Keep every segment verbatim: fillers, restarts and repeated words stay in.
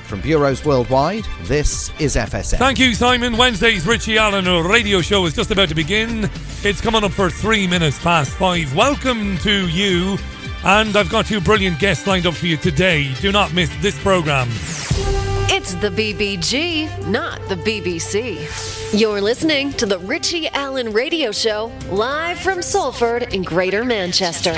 From bureaus worldwide, this is F S M. Thank you, Simon. Wednesday's Richie Allen radio show is just about to begin. It's coming up for three minutes past five. Welcome to you. And I've got two brilliant guests lined up for you today. Do not miss this programme. It's the B B G, not the B B C. You're listening to the Richie Allen Radio Show, live from Salford in Greater Manchester.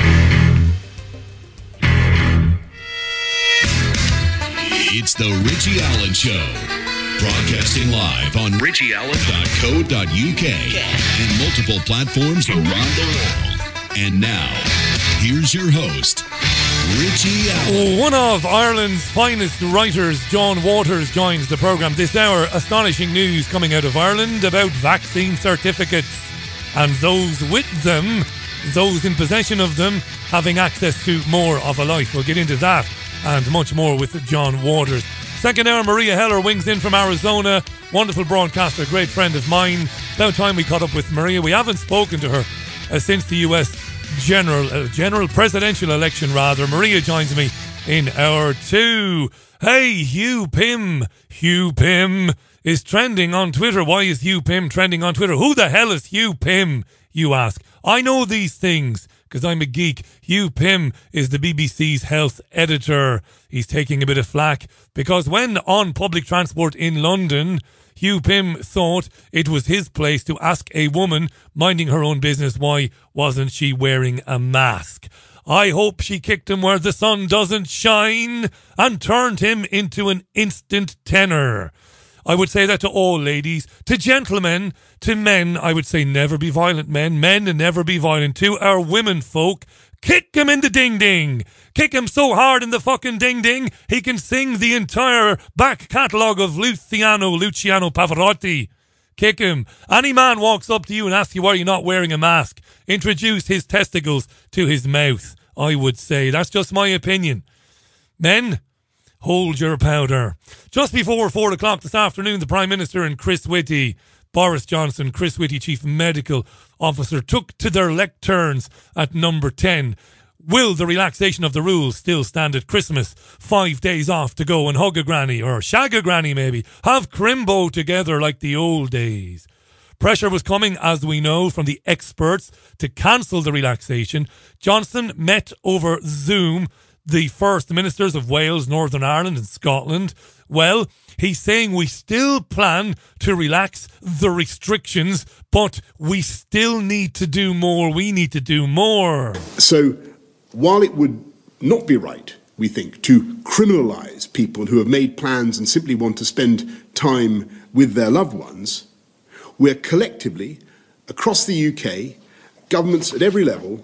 It's the Richie Allen Show, broadcasting live on richie allen dot co dot u k and multiple platforms around the world. And now, here's your host, Richie Allen. One of Ireland's finest writers, John Waters, joins the programme this hour. Astonishing news coming out of Ireland about vaccine certificates and those with them, those in possession of them, having access to more of a life. We'll get into that and much more with John Waters. Second hour, Maria Heller wings in from Arizona. Wonderful broadcaster, great friend of mine. About time we caught up with Maria. We haven't spoken to her uh, since the U S general uh, general presidential election, rather. Maria joins me in hour two. Hey, Hugh Pym. Hugh Pym is trending on Twitter. Why is Hugh Pym trending on Twitter? Who the hell is Hugh Pym, you ask? I know these things because I'm a geek. Hugh Pym is the B B C's health editor. He's taking a bit of flack because when on public transport in London, Hugh Pym thought it was his place to ask a woman minding her own business why wasn't she wearing a mask. I hope she kicked him where the sun doesn't shine and turned him into an instant tenor. I would say that to all ladies, to gentlemen, to men. I would say never be violent, men. Men and never be violent. To our women folk, kick him in the ding-ding. Kick him so hard in the fucking ding-ding, he can sing the entire back catalogue of Luciano, Luciano Pavarotti. Kick him. Any man walks up to you and asks you why you're not wearing a mask, introduce his testicles to his mouth, I would say. That's just my opinion. Men, hold your powder. Just before four o'clock this afternoon, the Prime Minister and Chris Whitty, Boris Johnson, Chris Whitty, Chief Medical Officer, took to their lecterns at number ten. Will the relaxation of the rules still stand at Christmas? Five days off to go and hug a granny, or shag a granny maybe. Have crimbo together like the old days. Pressure was coming, as we know, from the experts to cancel the relaxation. Johnson met over Zoom the First Ministers of Wales, Northern Ireland and Scotland. Well, he's saying we still plan to relax the restrictions, but we still need to do more. We need to do more. So, while it would not be right, we think, to criminalise people who have made plans and simply want to spend time with their loved ones, we're collectively, across the U K, governments at every level,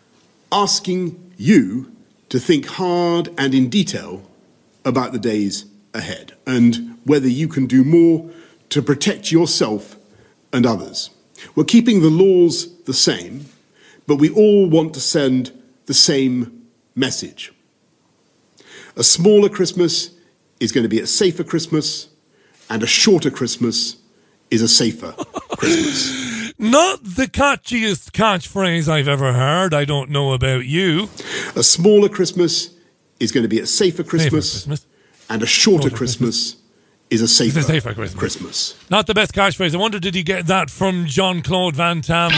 asking you to think hard and in detail about the days ahead and whether you can do more to protect yourself and others. We're keeping the laws the same, but we all want to send the same message. A smaller Christmas is going to be a safer Christmas, and a shorter Christmas is a safer Christmas. Not the catchiest catchphrase I've ever heard. I don't know about you. A smaller Christmas is going to be a safer Christmas, safer Christmas. and a shorter, shorter Christmas. Christmas is a safer, a safer Christmas. Christmas. Not the best catchphrase. I wonder, did he get that from Jean-Claude Van Damme?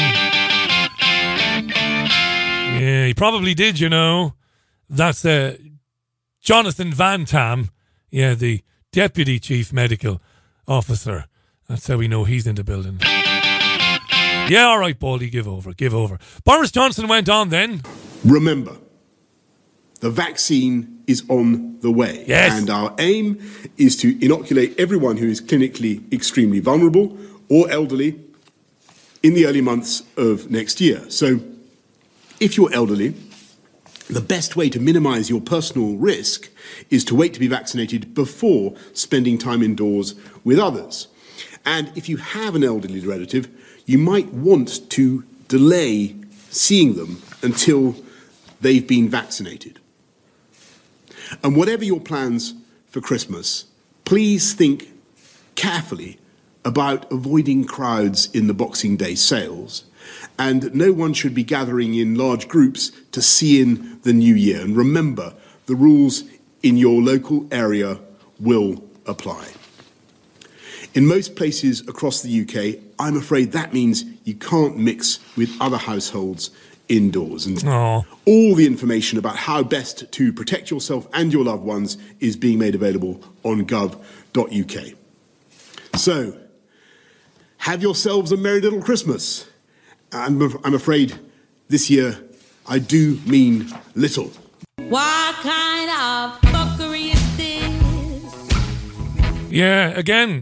Yeah, he probably did, you know. That's uh, Jonathan Van Damme, yeah, the Deputy Chief Medical Officer. That's how we know he's in the building. Yeah, all right, Baldy, give over, give over. Boris Johnson went on then. Remember, the vaccine is on the way. Yes. And our aim is to inoculate everyone who is clinically extremely vulnerable or elderly in the early months of next year. So, if you're elderly, the best way to minimise your personal risk is to wait to be vaccinated before spending time indoors with others. And if you have an elderly relative, you might want to delay seeing them until they've been vaccinated. And whatever your plans for Christmas, please think carefully about avoiding crowds in the Boxing Day sales. And no one should be gathering in large groups to see in the new year. And remember, the rules in your local area will apply. In most places across the U K, I'm afraid that means you can't mix with other households indoors. And Aww. all the information about how best to protect yourself and your loved ones is being made available on gov dot U K. So, have yourselves a merry little Christmas. And I'm afraid this year I do mean little. What kind of fuckery is this? Yeah, again.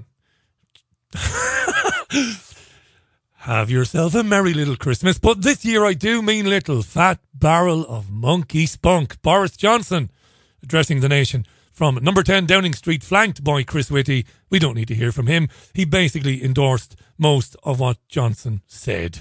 Have yourself a merry little Christmas. But this year I do mean little. Fat barrel of monkey spunk. Boris Johnson addressing the nation from number ten Downing Street, flanked by Chris Whitty. We don't need to hear from him. He basically endorsed most of what Johnson said.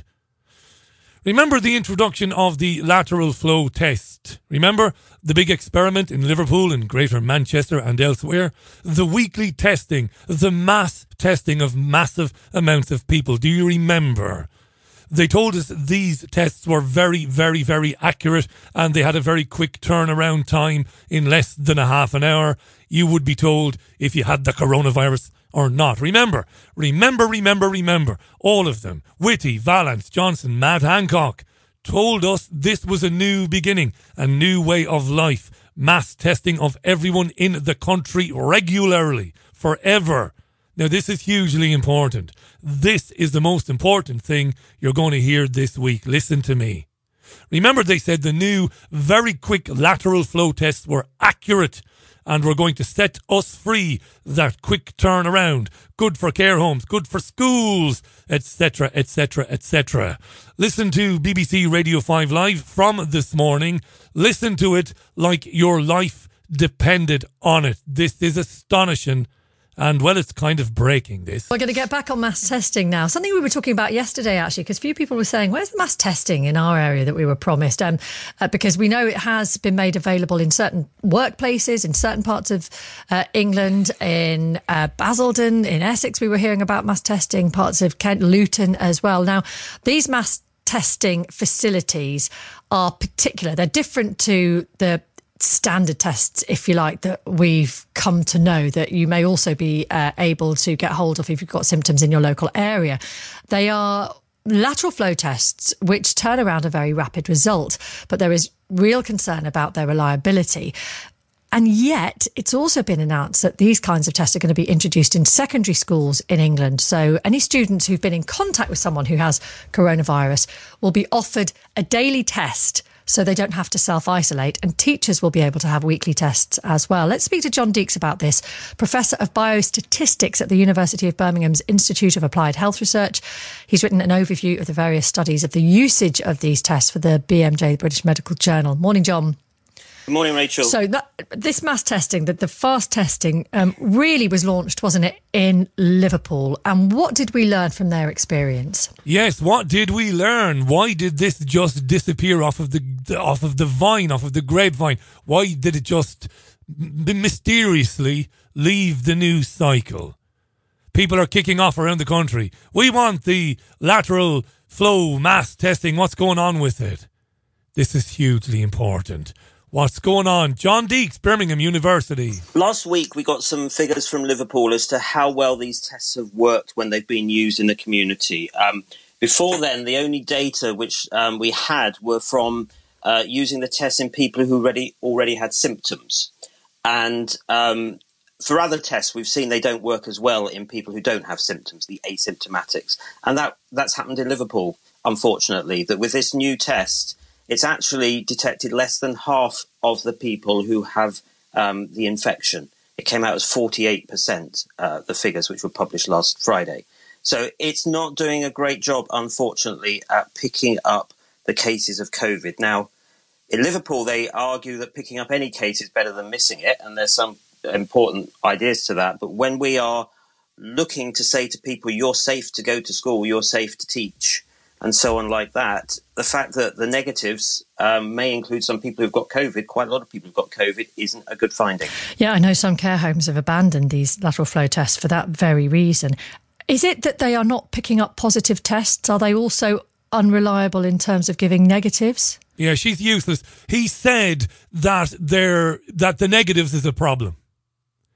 Remember the introduction of the lateral flow test? Remember the big experiment in Liverpool and Greater Manchester and elsewhere? The weekly testing, the mass testing of massive amounts of people. Do you remember? They told us these tests were very, very, very accurate and they had a very quick turnaround time in less than a half an hour. You would be told if you had the coronavirus or not. Remember, remember, remember, remember, all of them, Whitty, Vallance, Johnson, Matt Hancock, told us this was a new beginning, a new way of life, mass testing of everyone in the country regularly, forever. Now, this is hugely important. This is the most important thing you're going to hear this week. Listen to me. Remember, they said the new, very quick lateral flow tests were accurate and we're going to set us free. That quick turnaround. Good for care homes, good for schools, et cetera, et cetera, et cetera. Listen to B B C Radio five Live from this morning. Listen to it like your life depended on it. This is astonishing. And, well, it's kind of breaking this. We're going to get back on mass testing now. Something we were talking about yesterday, actually, because a few people were saying, where's the mass testing in our area that we were promised? Um, uh, because we know it has been made available in certain workplaces, in certain parts of uh, England, in uh, Basildon, in Essex, we were hearing about mass testing, parts of Kent, Luton as well. Now, these mass testing facilities are particular. They're different to the standard tests, if you like, that we've come to know that you may also be uh, able to get hold of if you've got symptoms in your local area. They are lateral flow tests which turn around a very rapid result, but there is real concern about their reliability. And yet it's also been announced that these kinds of tests are going to be introduced in secondary schools in England. So any students who've been in contact with someone who has coronavirus will be offered a daily test so they don't have to self-isolate, and teachers will be able to have weekly tests as well. Let's speak to John Deeks about this, Professor of Biostatistics at the University of Birmingham's Institute of Applied Health Research. He's written an overview of the various studies of the usage of these tests for the B M J, the British Medical Journal. Morning, John. Good morning, Rachel. So that, this mass testing, the, the fast testing, um, really was launched, wasn't it, in Liverpool? And what did we learn from their experience? Yes, what did we learn? Why did this just disappear off of the off of the vine, off of the grapevine? Why did it just mysteriously leave the news cycle? People are kicking off around the country. We want the lateral flow mass testing. What's going on with it? This is hugely important. What's going on? John Deeks, Birmingham University. Last week we got some figures from Liverpool as to how well these tests have worked when they've been used in the community. Um, before then, the only data which um, we had were from uh, using the tests in people who already, already had symptoms. And um, for other tests, we've seen they don't work as well in people who don't have symptoms, the asymptomatics. And that that's happened in Liverpool, unfortunately, that with this new test, it's actually detected less than half of the people who have um, the infection. It came out as forty-eight percent, uh, the figures which were published last Friday. So it's not doing a great job, unfortunately, at picking up the cases of COVID. Now, in Liverpool, they argue that picking up any case is better than missing it, and there's some important ideas to that. But when we are looking to say to people, you're safe to go to school, you're safe to teach, and so on like that, the fact that the negatives um, may include some people who've got COVID, quite a lot of people who've got COVID, isn't a good finding. Yeah, I know some care homes have abandoned these lateral flow tests for that very reason. Is it that they are not picking up positive tests? Are they also unreliable in terms of giving negatives? Yeah, she's useless. He said that they're, that the negatives is a problem.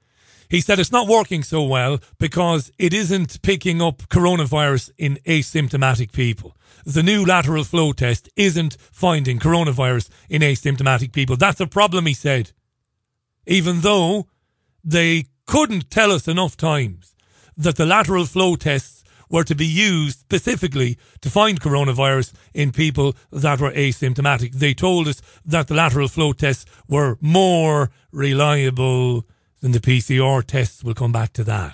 He said it's not working so well because it isn't picking up coronavirus in asymptomatic people. The new lateral flow test isn't finding coronavirus in asymptomatic people. That's a problem, he said. Even though they couldn't tell us enough times that the lateral flow tests were to be used specifically to find coronavirus in people that were asymptomatic. They told us that the lateral flow tests were more reliable than the P C R tests. We'll come back to that.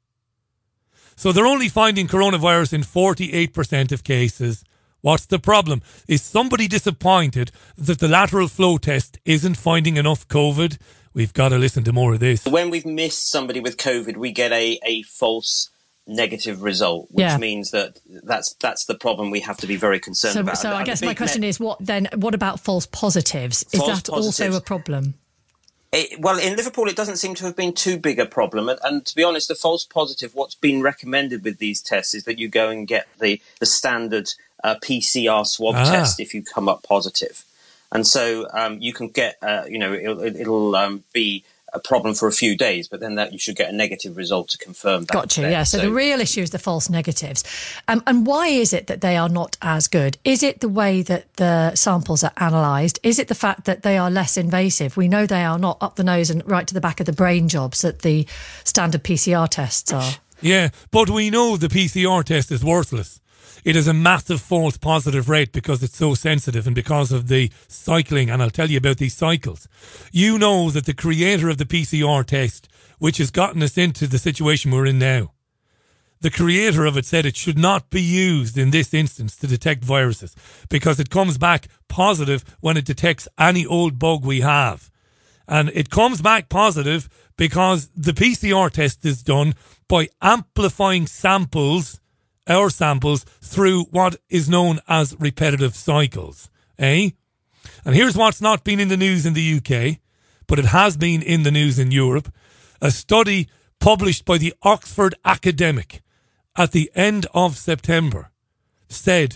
So they're only finding coronavirus in forty-eight percent of cases. What's the problem? Is somebody disappointed that the lateral flow test isn't finding enough COVID? We've got to listen to more of this. When we've missed somebody with COVID, we get a, a false negative result, which yeah. means that that's that's the problem we have to be very concerned so, about. So I guess my question me- is, what then? What about false positives? Is false that positives. also a problem? It, well, in Liverpool, it doesn't seem to have been too big a problem. And, and to be honest, the false positive, what's been recommended with these tests is that you go and get the, the standard uh, P C R swab ah. test if you come up positive. And so um, you can get, uh, you know, it'll, it'll um, be a problem for a few days, but then that you should get a negative result to confirm that. Gotcha, yeah. So, so the real issue is the false negatives. Um, and why is it that they are not as good? Is it the way that the samples are analysed? Is it the fact that they are less invasive? We know they are not up the nose and right to the back of the brain jobs that the standard P C R tests are. Yeah, but we know the P C R test is worthless. It is a massive false positive rate because it's so sensitive and because of the cycling. And I'll tell you about these cycles. You know that the creator of the P C R test, which has gotten us into the situation we're in now, the creator of it said it should not be used in this instance to detect viruses because it comes back positive when it detects any old bug we have. And it comes back positive because the P C R test is done by amplifying samples our samples through what is known as repetitive cycles, eh? And here's what's not been in the news in the U K, but it has been in the news in Europe. A study published by the Oxford Academic at the end of September said,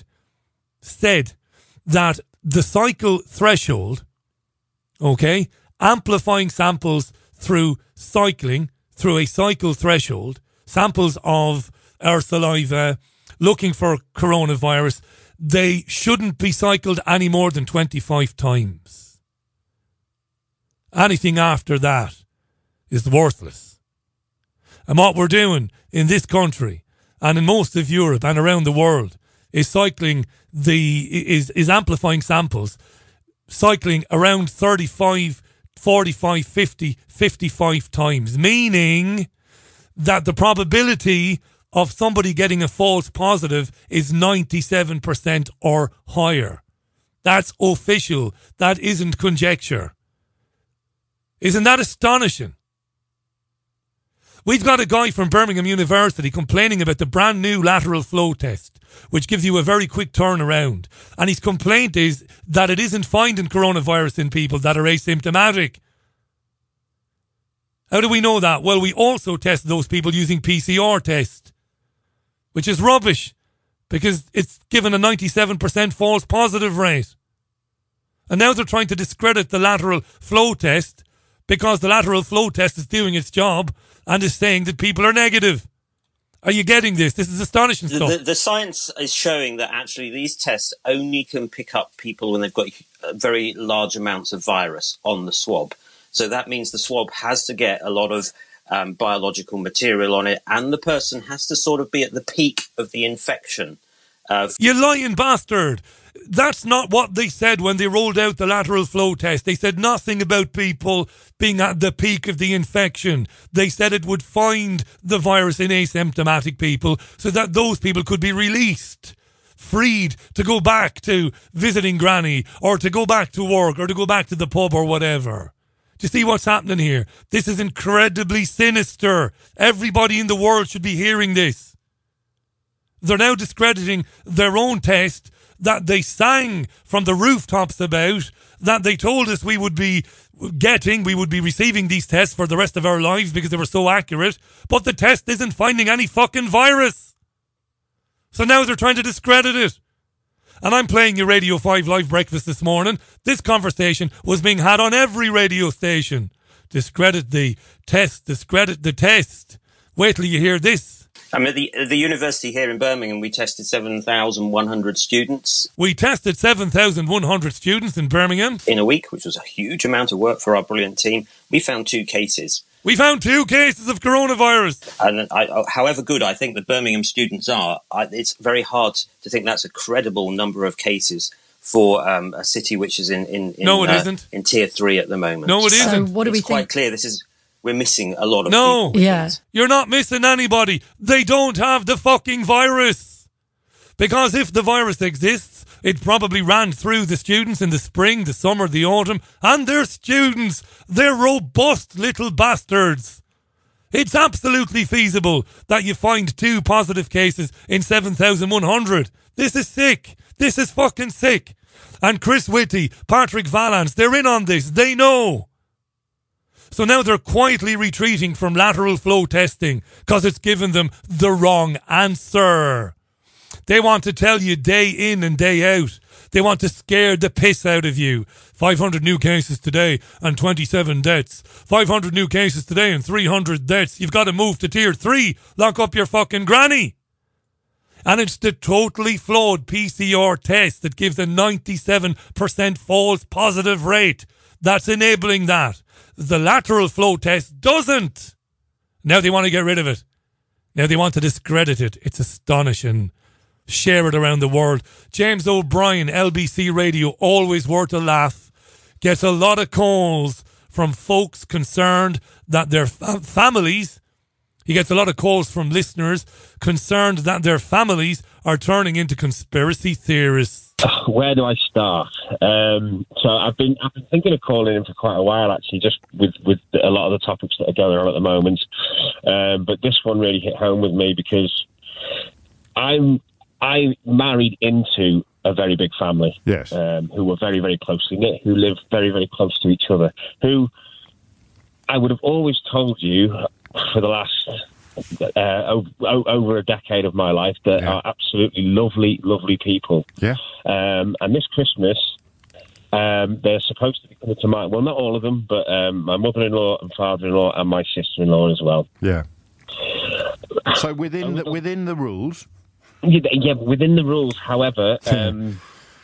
said that the cycle threshold, okay, amplifying samples through cycling, through a cycle threshold, samples of our saliva, looking for coronavirus, they shouldn't be cycled any more than twenty-five times. Anything after that is worthless. And what we're doing in this country and in most of Europe and around the world is cycling the is is amplifying samples, cycling around thirty-five, forty-five, fifty, fifty-five times, meaning that the probability of somebody getting a false positive is ninety-seven percent or higher. That's official. That isn't conjecture. Isn't that astonishing? We've got a guy from Birmingham University complaining about the brand new lateral flow test, which gives you a very quick turnaround. And his complaint is that it isn't finding coronavirus in people that are asymptomatic. How do we know that? Well, we also test those people using P C R tests, which is rubbish because it's given a ninety-seven percent false positive rate. And now they're trying to discredit the lateral flow test because the lateral flow test is doing its job and is saying that people are negative. Are you getting this? This is astonishing the, stuff. The, the science is showing that actually these tests only can pick up people when they've got very large amounts of virus on the swab. So that means the swab has to get a lot of Um, biological material on it, and the person has to sort of be at the peak of the infection. Uh, you lying bastard! That's not what they said when they rolled out the lateral flow test. They said nothing about people being at the peak of the infection. They said it would find the virus in asymptomatic people so that those people could be released, freed to go back to visiting granny or to go back to work or to go back to the pub or whatever. Do you see what's happening here? This is incredibly sinister. Everybody in the world should be hearing this. They're now discrediting their own test that they sang from the rooftops about, that they told us we would be getting, we would be receiving these tests for the rest of our lives because they were so accurate, but the test isn't finding any fucking virus. So now they're trying to discredit it. And I'm playing your Radio five Live Breakfast this morning. This conversation was being had on every radio station. Discredit the test, discredit the test. Wait till you hear this. I mean, the, the university here in Birmingham, we tested seven thousand one hundred students. We tested seven thousand one hundred students in Birmingham. In a week, which was a huge amount of work for our brilliant team. We found two cases. We found two cases of coronavirus. And I, however good I think the Birmingham students are, I, it's very hard to think that's a credible number of cases for um, a city which is in in, in, no, it uh, isn't. in tier three at the moment. No, it so isn't. What do we it's quite think? clear this is we're missing a lot of no, people. Yeah. You're not missing anybody. They don't have the fucking virus. Because if the virus exists, it probably ran through the students in the spring, the summer, the autumn, and they're students. They're robust little bastards. It's absolutely feasible that you find two positive cases in seven thousand one hundred. This is sick. This is fucking sick. And Chris Whitty, Patrick Vallance, they're in on this. They know. So now they're quietly retreating from lateral flow testing because it's given them the wrong answer. They want to tell you day in and day out. They want to scare the piss out of you. five hundred new cases today and twenty-seven deaths. five hundred new cases today and three hundred deaths. You've got to move to tier three. Lock up your fucking granny. And it's the totally flawed P C R test that gives a ninety-seven percent false positive rate that's enabling that. The lateral flow test doesn't. Now they want to get rid of it. Now they want to discredit it. It's astonishing. Share it around the world. James O'Brien, L B C Radio, always worth a laugh, gets a lot of calls from folks concerned that their fa- families, he gets a lot of calls from listeners concerned that their families are turning into conspiracy theorists. Where do I start? Um, so I've been I've been thinking of calling in for quite a while, actually, just with, with a lot of the topics that are going on at the moment. Um, but this one really hit home with me because I'm I married into a very big family. Yes. Um, who were very, very closely knit, who live very, very close to each other, who I would have always told you for the last uh, over, over a decade of my life that yeah. are absolutely lovely, lovely people. Yeah. Um, and this Christmas, um, they're supposed to be coming to my, well, not all of them, but um, my mother-in-law and father-in-law and my sister-in-law as well. Yeah. So within the, within the rules... Yeah, yeah, within the rules, however, um,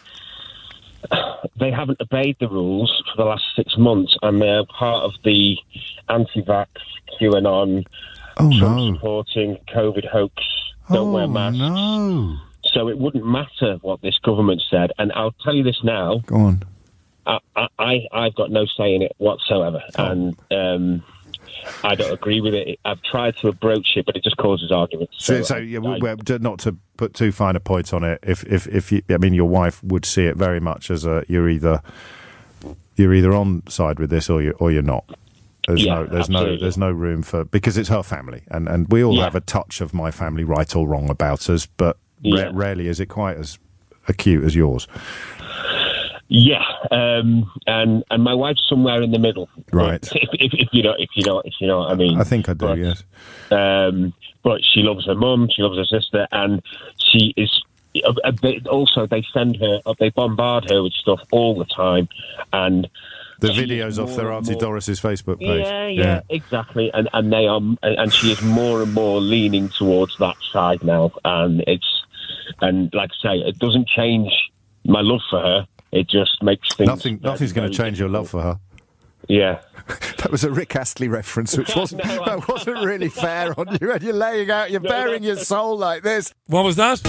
they haven't obeyed the rules for the last six months, and they're part of the anti-vax, QAnon, oh, no. supporting COVID hoax, don't oh, wear masks. no. So it wouldn't matter what this government said, and I'll tell you this now. Go on. I, I, I've got no say in it whatsoever, oh. and... Um, I don't agree with it. I've tried to broach it, but it just causes arguments. So, so, so yeah, I, well, not to put too fine a point on it. If, if, if you, I mean, your wife would see it very much as a you're either you're either on side with this or you or you're not. There's yeah, no, there's absolutely. no, there's no room for because it's her family, and, and we all yeah. have a touch of my family, right or wrong, about us, but yeah. ra- rarely is it quite as acute as yours. Yeah, um, and and my wife's somewhere in the middle, right? If, if, if you know, if you know, if you know what I mean. I think I do. But, yes. Um, but she loves her mum, she loves her sister, and she is. Uh, they, also, they send her, they bombard her with stuff all the time, and the videos off their Auntie more, Doris's Facebook page. Yeah, yeah, yeah, exactly, and and they are, and she is more and more leaning towards that side now, and it's, and like I say, it doesn't change my love for her. It just makes things... Nothing, nothing's going to change your love for her. Yeah. That was a Rick Astley reference, which wasn't no, that wasn't really fair on you. And you're laying out, you're no, bearing your soul like this. What was that?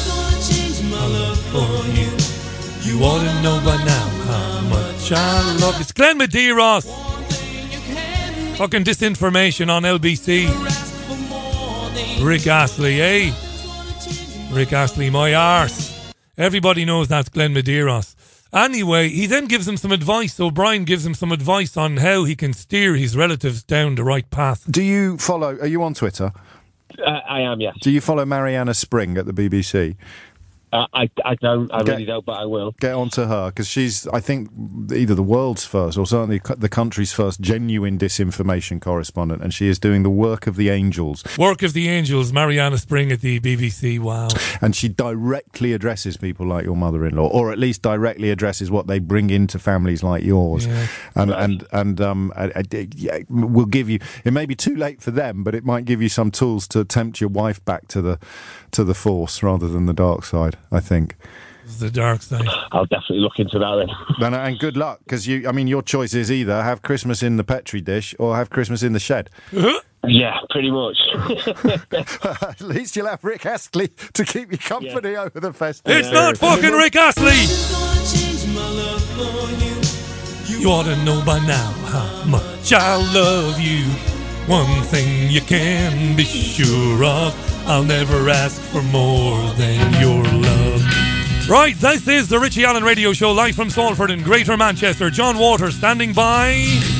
For you. You ought to know by now how much I love you. It's Glenn Medeiros. Fucking disinformation on L B C. Rick Astley, eh? Rick Astley, my arse. Everybody knows that's Glenn Medeiros. Anyway, he then gives him some advice. O'Brien gives him some advice on how he can steer his relatives down the right path. Do you follow, are you on Twitter? Uh, I am, yes. Do you follow Mariana Spring at the B B C? Uh, I, I don't, I Get- really don't, but I will. Get onto her, because she's, I think, either the world's first or certainly cu- the country's first genuine disinformation correspondent, and she is doing the work of the angels. Work of the Angels, Mariana Spring at the B B C. Wow. And she directly addresses people like your mother-in-law, or at least directly addresses what they bring into families like yours. Yeah. And and and um, I, I, yeah, will give you. It may be too late for them, but it might give you some tools to tempt your wife back to the to the force rather than the dark side, I think. The dark side. I'll definitely look into that then. And, and good luck, because you. I mean, your choice is either have Christmas in the Petri dish or have Christmas in the shed. Yeah, pretty much. At least you'll have Rick Astley to keep you company yeah. over the festival. It's not fucking Rick Astley! You ought to know by now how much I love you. One thing you can be sure of, I'll never ask for more than your love. Right, this is the Richie Allen Radio Show, live from Salford in Greater Manchester. John Waters standing by.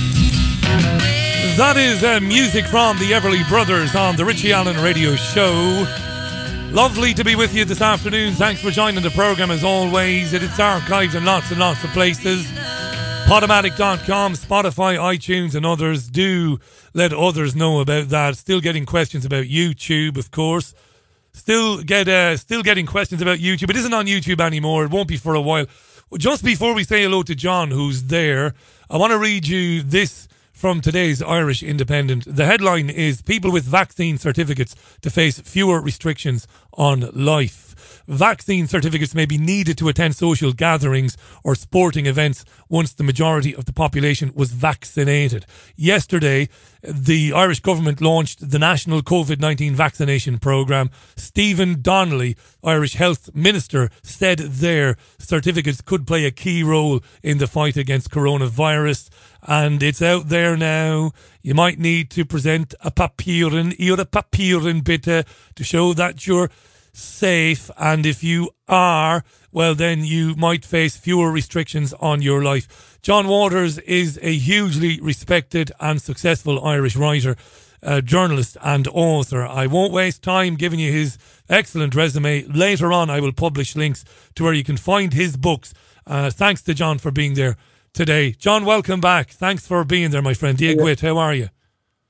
That is uh, music from the Everly Brothers on the Richie Allen Radio Show. Lovely to be with you this afternoon. Thanks for joining the programme as always. It is archived in lots and lots of places. Podomatic dot com, Spotify, iTunes and others. Do let others know about that. Still getting questions about YouTube, of course. Still get uh, still getting questions about YouTube. It isn't on YouTube anymore. It won't be for a while. Just before we say hello to John, who's there, I want to read you this from today's Irish Independent. The headline is "People with vaccine certificates to face fewer restrictions on life." Vaccine certificates may be needed to attend social gatherings or sporting events once the majority of the population was vaccinated. Yesterday, the Irish government launched the National COVID nineteen Vaccination Programme. Stephen Donnelly, Irish Health Minister, said their certificates could play a key role in the fight against coronavirus. And it's out there now. You might need to present a papieren, or a papieren bitte, to show that you're safe, and if you are, well, then you might face fewer restrictions on your life. John Waters is a hugely respected and successful Irish writer, uh, journalist and author. I won't waste time giving you his excellent resume. Later on I will publish links to where you can find his books. Uh, thanks to John for being there today. John, welcome back. Thanks for being there, my friend. Diag Witt, how are you?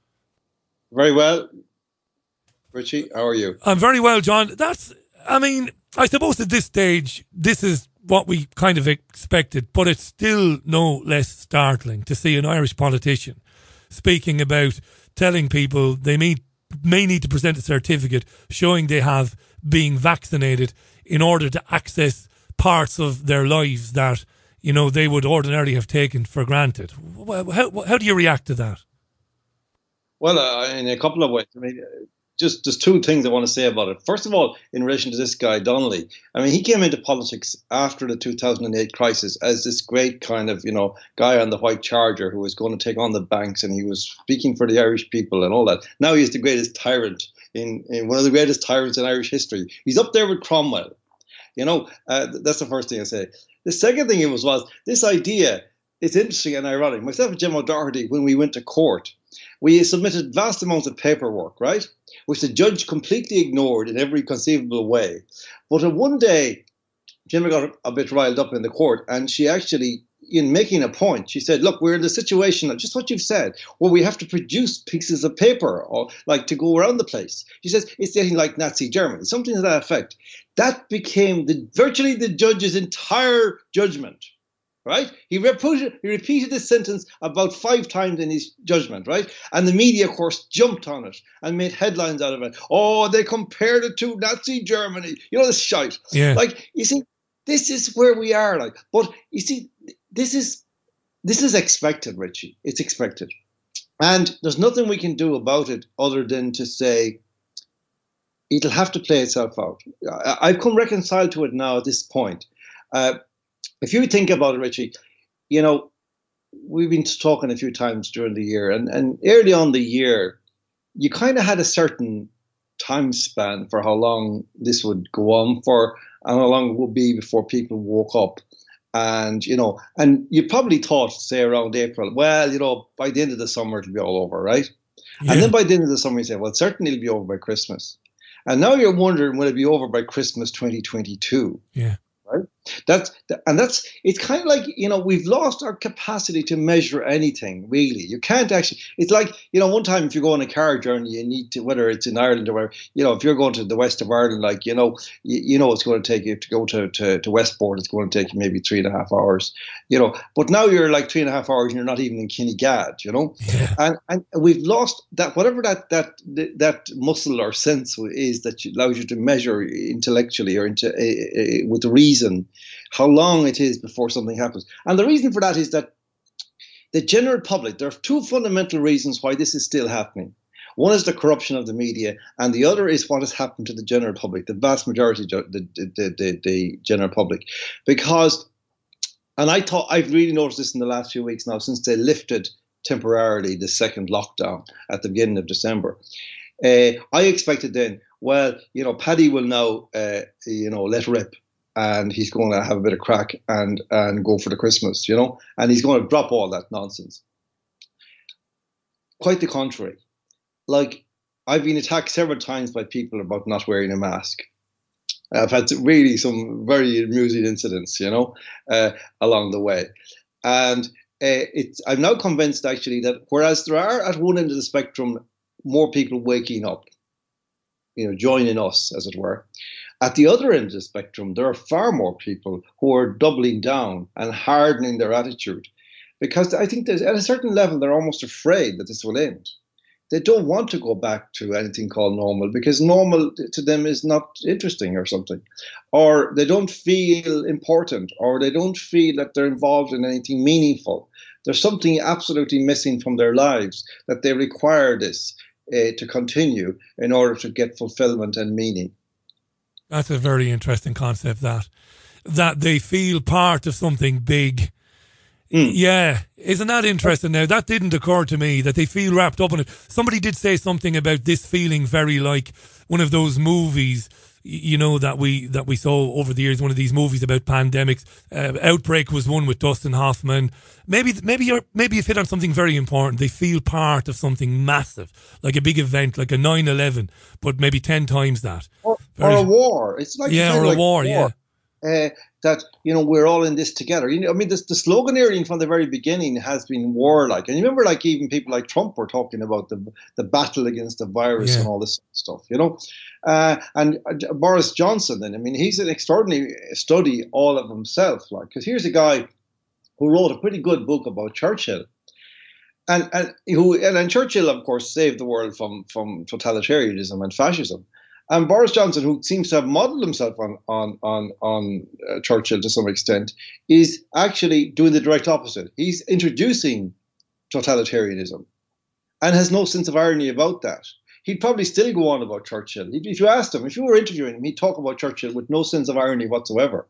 Very well. Richie, how are you? I'm very well, John. That's, I mean, I suppose at this stage, this is what we kind of expected, but it's still no less startling to see an Irish politician speaking about telling people they may, may need to present a certificate showing they have been vaccinated in order to access parts of their lives that, you know, they would ordinarily have taken for granted. How, how do you react to that? Well, uh, in a couple of ways. I mean, Just there's two things I want to say about it. First of all, in relation to this guy, Donnelly, I mean, he came into politics after the two thousand eight crisis as this great kind of, you know, guy on the white charger who was going to take on the banks, and he was speaking for the Irish people and all that. Now he's the greatest tyrant, in, in one of the greatest tyrants in Irish history. He's up there with Cromwell. You know, uh, that's the first thing I say. The second thing it was, was this idea, it's interesting and ironic. Myself and Jim O'Doherty, when we went to court, we submitted vast amounts of paperwork, right, which the judge completely ignored in every conceivable way. But on one day, Jim got a bit riled up in the court, and she actually, in making a point, she said, look, we're in the situation of just what you've said, where we have to produce pieces of paper or like to go around the place. She says, it's getting like Nazi Germany, something to that effect. That became the virtually the judge's entire judgment. Right? He repeated, he repeated this sentence about five times in his judgment, right? And the media, of course, jumped on it and made headlines out of it. Oh, they compared it to Nazi Germany. You know, this shite. Yeah. Like, you see, this is where we are. Like, but you see, this is this is expected, Richie. It's expected, and there's nothing we can do about it other than to say it'll have to play itself out. I, I've come reconciled to it now at this point. Uh, If you think about it, Richie, you know, we've been talking a few times during the year, and, and early on the year, you kind of had a certain time span for how long this would go on for and how long it would be before people woke up. And, you know, and you probably thought, say, around April, well, you know, by the end of the summer, it'll be all over, right? Yeah. And then by the end of the summer, you say, well, certainly it'll be over by Christmas. And now you're wondering, will it be over by Christmas twenty twenty-two? Yeah. Right? That's and that's it's kind of like, you know, we've lost our capacity to measure anything, really. You can't actually, it's like, you know, one time if you go on a car journey, you need to, whether it's in Ireland or wherever, you know, if you're going to the west of Ireland, like, you know, you, you know, it's going to take you to go to, to, to Westport, it's going to take you maybe three and a half hours, you know, but now you're like three and a half hours and you're not even in Kinnegad, you know, yeah. and and we've lost that, whatever that that that muscle or sense is that allows you to measure intellectually or into uh, uh, with reason how long it is before something happens. And the reason for that is that the general public, there are two fundamental reasons why this is still happening. One is the corruption of the media, and the other is what has happened to the general public, the vast majority of the, the, the, the general public. Because, and I thought, I've really noticed this in the last few weeks now, since they lifted temporarily the second lockdown at the beginning of December. Uh, I expected then, well, you know, Paddy will now, uh, you know, let rip. And he's going to have a bit of crack and, and go for the Christmas, you know, and he's going to drop all that nonsense. Quite the contrary. Like, I've been attacked several times by people about not wearing a mask. I've had really some very amusing incidents, you know, uh, along the way. And uh, it's, I'm now convinced, actually, that whereas there are at one end of the spectrum more people waking up, you know, joining us, as it were, at the other end of the spectrum, there are far more people who are doubling down and hardening their attitude, because I think there's, at a certain level, they're almost afraid that this will end. They don't want to go back to anything called normal, because normal to them is not interesting or something, or they don't feel important, or they don't feel that they're involved in anything meaningful. There's something absolutely missing from their lives, that they require this uh, to continue in order to get fulfillment and meaning. That's a very interesting concept, that that they feel part of something big. Mm. Yeah, isn't that interesting now? That didn't occur to me, that they feel wrapped up in it. Somebody did say something about this feeling very like one of those movies, you know, that we that we saw over the years, one of these movies about pandemics. Uh, Outbreak was one with Dustin Hoffman. Maybe maybe you're maybe you've hit on something very important. They feel part of something massive, like a big event, like a nine eleven, but maybe ten times that. Or, very, or a war. It's like yeah, or like a war, war. yeah. Uh, that, you know, we're all in this together. You know, I mean, this, the sloganeering from the very beginning has been warlike. And you remember, like, even people like Trump were talking about the the battle against the virus yeah. and all this stuff, you know. Uh, and uh, Boris Johnson, then, I mean, he's an extraordinary study all of himself, like, because here's a guy who wrote a pretty good book about Churchill. And and who and, and Churchill, of course, saved the world from, from totalitarianism and fascism. And Boris Johnson, who seems to have modelled himself on on on, on uh, Churchill to some extent, is actually doing the direct opposite. He's introducing totalitarianism and has no sense of irony about that. He'd probably still go on about Churchill. If you asked him, if you were interviewing him, he'd talk about Churchill with no sense of irony whatsoever.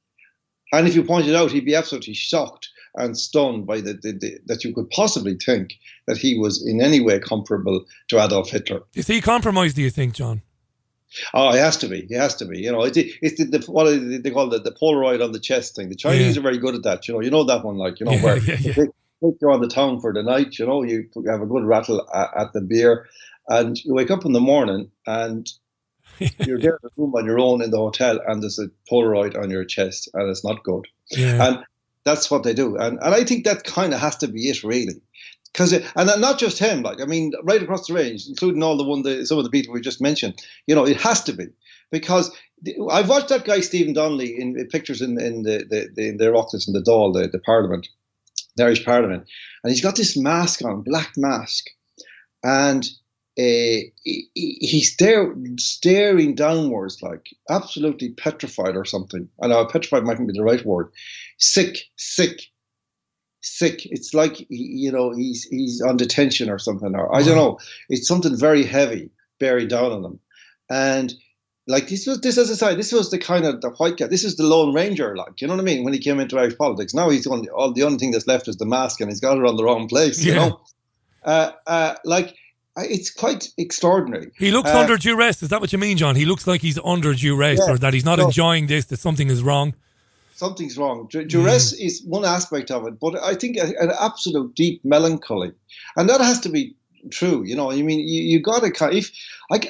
And if you pointed out, he'd be absolutely shocked and stunned by the, the, the that you could possibly think that he was in any way comparable to Adolf Hitler. Is he compromised, do you think, John? Oh, he has to be. He has to be. You know, it's, it's the, the what they call the, the Polaroid on the chest thing. The Chinese yeah. are very good at that. You know, you know that one, like, you know, yeah, where yeah, yeah. they take you on the town for the night. You know, you have a good rattle at, at the beer, and you wake up in the morning and you're there in the room on your own in the hotel, and there's a Polaroid on your chest, and it's not good. Yeah. And that's what they do. And and I think that kind of has to be it, really. Because and not just him, like, I mean, right across the range, including all the one, the, some of the people we just mentioned, you know, it has to be, because the, I've watched that guy Stephen Donnelly in, in pictures in, in the, the, the in their office in the Dáil, the, the Parliament, the Irish Parliament, and he's got this mask on, black mask, and uh, he, he's there staring downwards, like absolutely petrified or something. I know petrified mightn't be the right word. Sick, sick. Sick. It's like, you know, he's he's on detention or something, or I don't know. It's something very heavy buried down on him, and like this was this as I say, this was the kind of the white guy. This is the Lone Ranger, like, you know what I mean? When he came into Irish politics, now he's on all the only thing that's left is the mask, and he's got it on the wrong place. You yeah. know, uh, uh, like it's quite extraordinary. He looks uh, under duress. Is that what you mean, John? He looks like he's under duress, yeah, or that he's not no. enjoying this. That something is wrong. Something's wrong. Duress mm. is one aspect of it, but I think an absolute deep melancholy, and that has to be true. You know, I mean, you, you got to if I,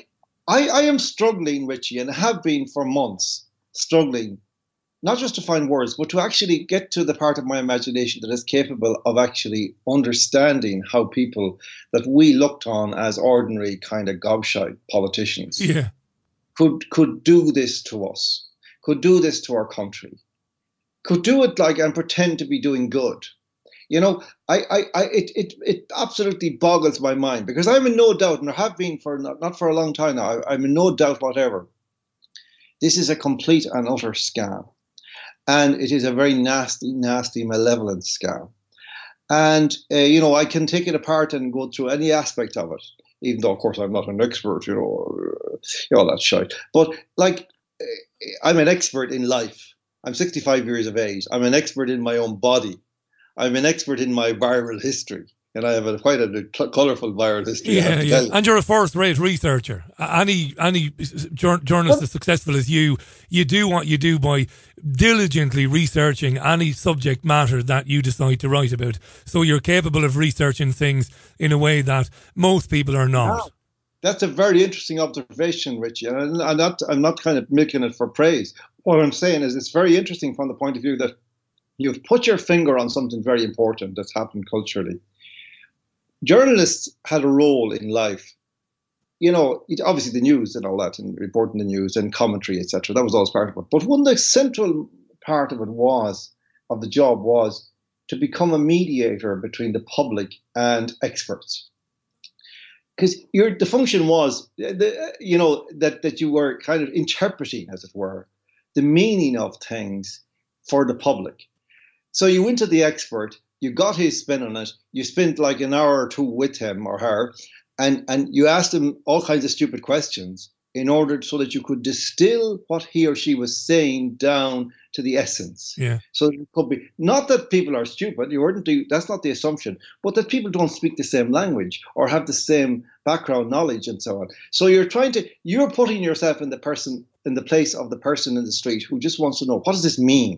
I, I am struggling, Richie, and have been for months, struggling, not just to find words, but to actually get to the part of my imagination that is capable of actually understanding how people that we looked on as ordinary kind of gobshite politicians yeah. could could do this to us, could do this to our country, could do it like and pretend to be doing good. You know, I, I, I it, it, it absolutely boggles my mind, because I'm in no doubt, and I have been for not, not for a long time now, I, I'm in no doubt whatever. This is a complete and utter scam. And it is a very nasty, nasty, malevolent scam. And, uh, you know, I can take it apart and go through any aspect of it, even though, of course, I'm not an expert, you know, uh, you know, all that shite. But, like, I'm an expert in life. I'm sixty-five years of age. I'm an expert in my own body. I'm an expert in my viral history. And I have a, quite a colourful viral history. Yeah, yeah. You. And you're a first-rate researcher. Any any journalist as successful as you, you do what you do by diligently researching any subject matter that you decide to write about. So you're capable of researching things in a way that most people are not. Wow. That's a very interesting observation, Richie. And I'm not, I'm not kind of making it for praise. What I'm saying is it's very interesting from the point of view that you've put your finger on something very important that's happened culturally. Journalists had a role in life. You know, it, obviously the news and all that, and reporting the news and commentary, et cetera. That was always part of it. But one of the central part of it was, of the job was, to become a mediator between the public and experts. Because your the function was, the, you know, that, that you were kind of interpreting, as it were, the meaning of things for the public. So you went to the expert, you got his spin on it, you spent like an hour or two with him or her, and, and you asked him all kinds of stupid questions in order so that you could distill what he or she was saying down to the essence. Yeah. So it could be, not that people are stupid, you weren't do, that's not the assumption, but that people don't speak the same language or have the same background knowledge and so on. So you're trying to, you're putting yourself in the person, in the place of the person in the street who just wants to know, what does this mean?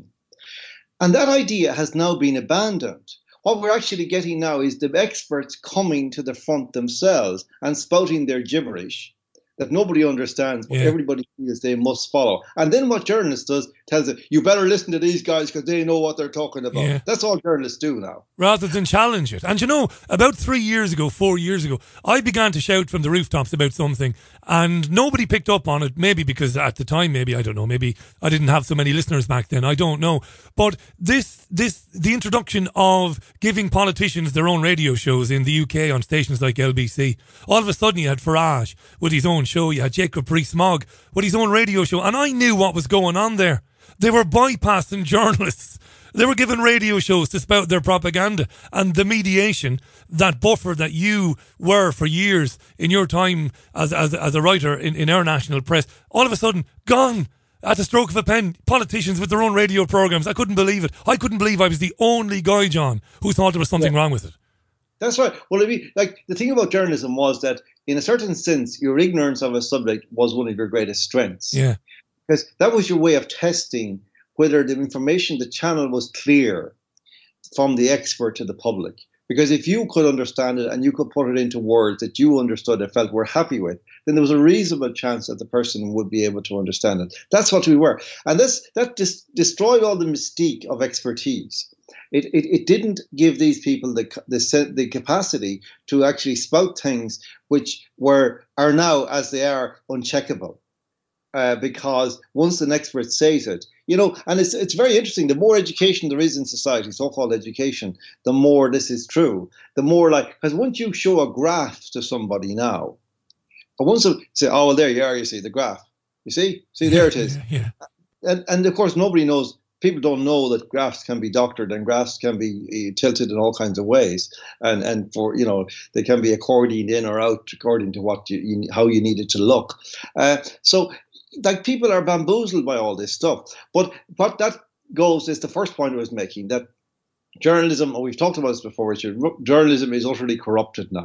And that idea has now been abandoned. What we're actually getting now is the experts coming to the front themselves and spouting their gibberish that nobody understands, but yeah. everybody feels they must follow. And then what journalists does tells it, you better listen to these guys because they know what they're talking about. Yeah. That's all journalists do now. Rather than challenge it. And you know, about three years ago, four years ago, I began to shout from the rooftops about something and nobody picked up on it, maybe because at the time, maybe, I don't know, maybe I didn't have so many listeners back then, I don't know. But this, this, the introduction of giving politicians their own radio shows in the U K on stations like L B C, all of a sudden you had Farage with his own show, you had Jacob Rees-Mogg with his own radio show, and I knew what was going on there. They were bypassing journalists. They were given radio shows to spout their propaganda, and the mediation, that buffer that you were for years in your time as as, as a writer in, in our national press, all of a sudden gone at the stroke of a pen. Politicians with their own radio programs. I couldn't believe it. I couldn't believe I was the only guy, John, who thought there was something yeah. wrong with it. That's right. Well, I mean, like the thing about journalism was that, in a certain sense, your ignorance of a subject was one of your greatest strengths. Yeah, because that was your way of testing whether the information, the channel was clear from the expert to the public. Because if you could understand it and you could put it into words that you understood and felt were happy with, then there was a reasonable chance that the person would be able to understand it. That's what we were. And this that dis- destroyed all the mystique of expertise. It, it it didn't give these people the the the capacity to actually spout things which were are now, as they are, uncheckable. Uh, because once an expert says it, you know, and it's it's very interesting. The more education there is in society, so-called education, the more this is true. The more like, because once you show a graph to somebody now, or once they say, oh, well, there you are, you see the graph. You see? See, there it is. Yeah. And, and of course, nobody knows. People don't know that graphs can be doctored and graphs can be tilted in all kinds of ways, and and for you know they can be accordioned in or out according to what you, you how you need it to look. Uh, so like people are bamboozled by all this stuff. But what that goes is the first point I was making, that journalism, and we've talked about this before, Richard, journalism is utterly corrupted now.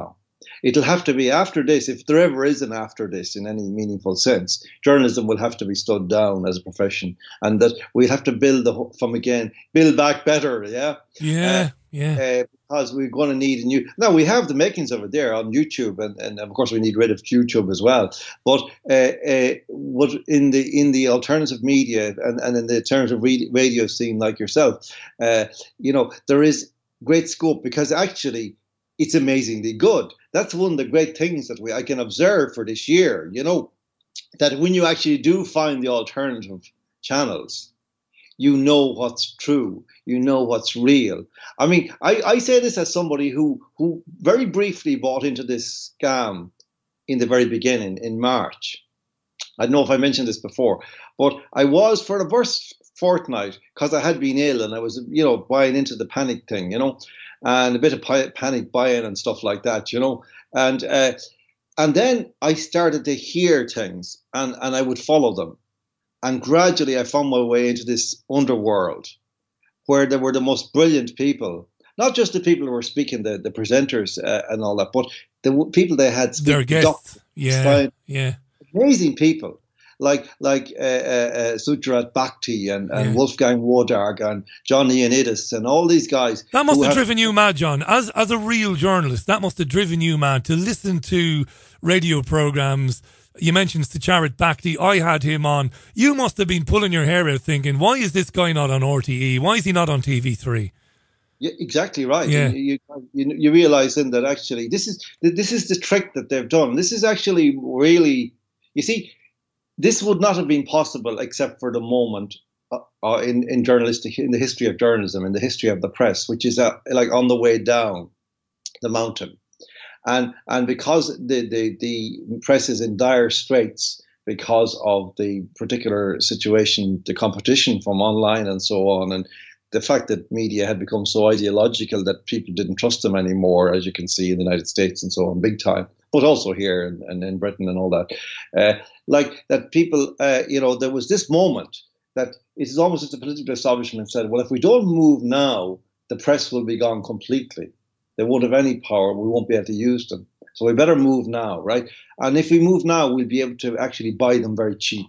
It'll have to be after this, if there ever is an after this in any meaningful sense. Journalism will have to be stood down as a profession, and that we'll have to build the, from again, build back better, yeah? Yeah, uh, yeah. Uh, because we're going to need a new... Now, we have the makings of it there on YouTube, and, and of course we need rid of YouTube as well. But uh, uh, what in the in the alternative media and, and in the alternative radio scene like yourself, uh, you know, there is great scope, because actually it's amazingly good. That's one of the great things that we I can observe for this year, you know, that when you actually do find the alternative channels, you know what's true, you know what's real. I mean, I, I say this as somebody who, who very briefly bought into this scam in the very beginning, in March. I don't know if I mentioned this before, but I was, for the first fortnight, because I had been ill and I was, you know, buying into the panic thing, you know, and a bit of panic buying and stuff like that, you know. And uh, and then I started to hear things, and, and I would follow them. And gradually I found my way into this underworld where there were the most brilliant people, not just the people who were speaking, the, the presenters uh, and all that, but the w- people they had speak. Their guests, doctors, yeah, science, yeah. Amazing people like like uh, uh, Sucharat Bhakti and, and yeah. Wolfgang Wodarg and John Ioannidis and all these guys. That must have, have driven you mad, John. As, as a real journalist, that must have driven you mad to listen to radio programmes. You mentioned Sucharat Bhakti. I had him on. You must have been pulling your hair out thinking, why is this guy not on R T E? Why is he not on T V three? Yeah, exactly right. Yeah. You, you, you realize then that actually this is this is the trick that they've done. This is actually really, you see, this would not have been possible except for the moment uh, uh, in, in journalistic, in the history of journalism, in the history of the press, which is uh, like on the way down the mountain. And and because the, the, the press is in dire straits because of the particular situation, the competition from online and so on, and the fact that media had become so ideological that people didn't trust them anymore, as you can see in the United States and so on, big time, but also here and, and in Britain and all that. Uh, like that people, uh, you know, there was this moment that it is almost as the political establishment said, well, if we don't move now, the press will be gone completely. They won't have any power. We won't be able to use them. So we better move now, right? And if we move now, we'll be able to actually buy them very cheap.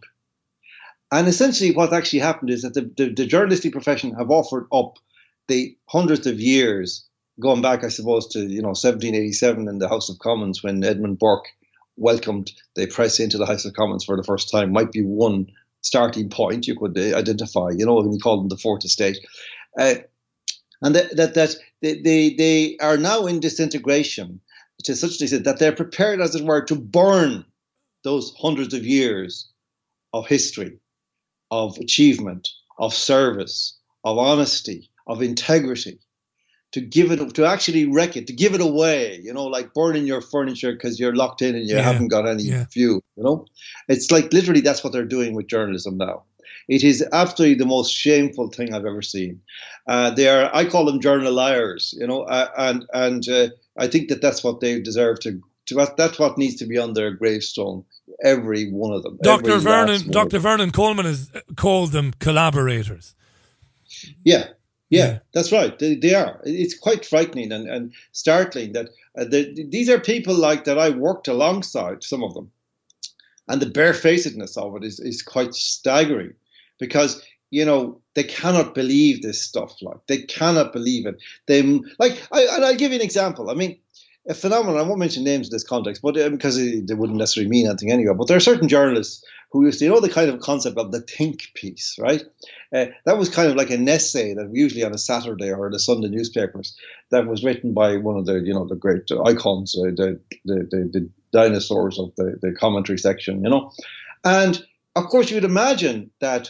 And essentially what actually happened is that the, the, the journalistic profession have offered up the hundreds of years, going back, I suppose, to, you know, seventeen eighty-seven in the House of Commons when Edmund Burke welcomed the press into the House of Commons for the first time, might be one starting point you could identify, you know, when you call them the Fourth Estate. Uh, And that that, that they, they they are now in disintegration to such an extent that they're prepared, as it were, to burn those hundreds of years of history, of achievement, of service, of honesty, of integrity, to give it, to actually wreck it, to give it away, you know, like burning your furniture because you're locked in and you yeah. haven't got any yeah. view, you know. It's like literally that's what they're doing with journalism now. It is absolutely the most shameful thing I've ever seen. Uh, they are, I call them journal liars, you know, uh, and and uh, I think that that's what they deserve to, to. That's what needs to be on their gravestone. Every one of them. Doctor Vernon, Doctor Vernon Coleman has called them collaborators. Yeah, yeah, yeah. That's right. They, they are. It's quite frightening and, and startling that uh, they, these are people like that I worked alongside, some of them, and the barefacedness of it is is quite staggering. Because, you know, they cannot believe this stuff. Like, they cannot believe it. They, like, I, and I'll give you an example. I mean, a phenomenon, I won't mention names in this context, but um, because it, they wouldn't necessarily mean anything anyway. But there are certain journalists who used to, you know, the kind of concept of the think piece, right? Uh, that was kind of like an essay that usually on a Saturday or the Sunday newspapers that was written by one of the, you know, the great icons, uh, the, the, the, the dinosaurs of the, the commentary section, you know. And, of course, you would imagine that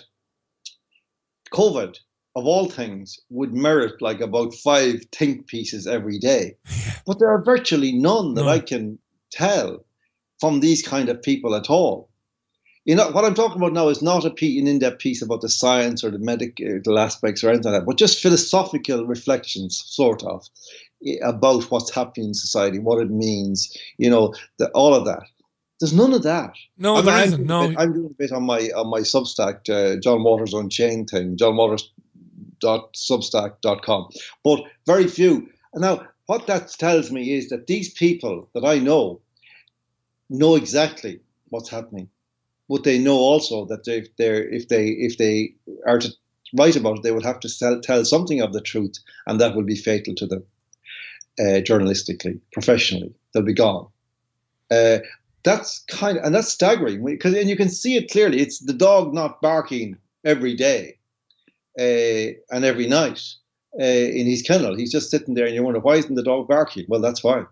COVID, of all things, would merit like about five think pieces every day. But there are virtually none that no. I can tell from these kind of people at all. You know, what I'm talking about now is not a piece, an in-depth piece about the science or the medical aspects or anything like that, but just philosophical reflections, sort of, about what's happening in society, what it means, you know, the, all of that. There's none of that. No, I mean, there I'm isn't. No, bit, I'm doing a bit on my on my Substack, uh, John Waters Unchained thing, john waters dot substack dot com. But very few. Now, what that tells me is that these people that I know know exactly what's happening, but they know also that if they're if they if they are to write about it, they will have to sell, tell something of the truth, and that will be fatal to them uh, journalistically, professionally. They'll be gone. Uh, that's kind of, and that's staggering because, and you can see it clearly. It's the dog not barking every day uh, and every night uh, in his kennel. He's just sitting there, and you wonder, why isn't the dog barking? Well, that's why.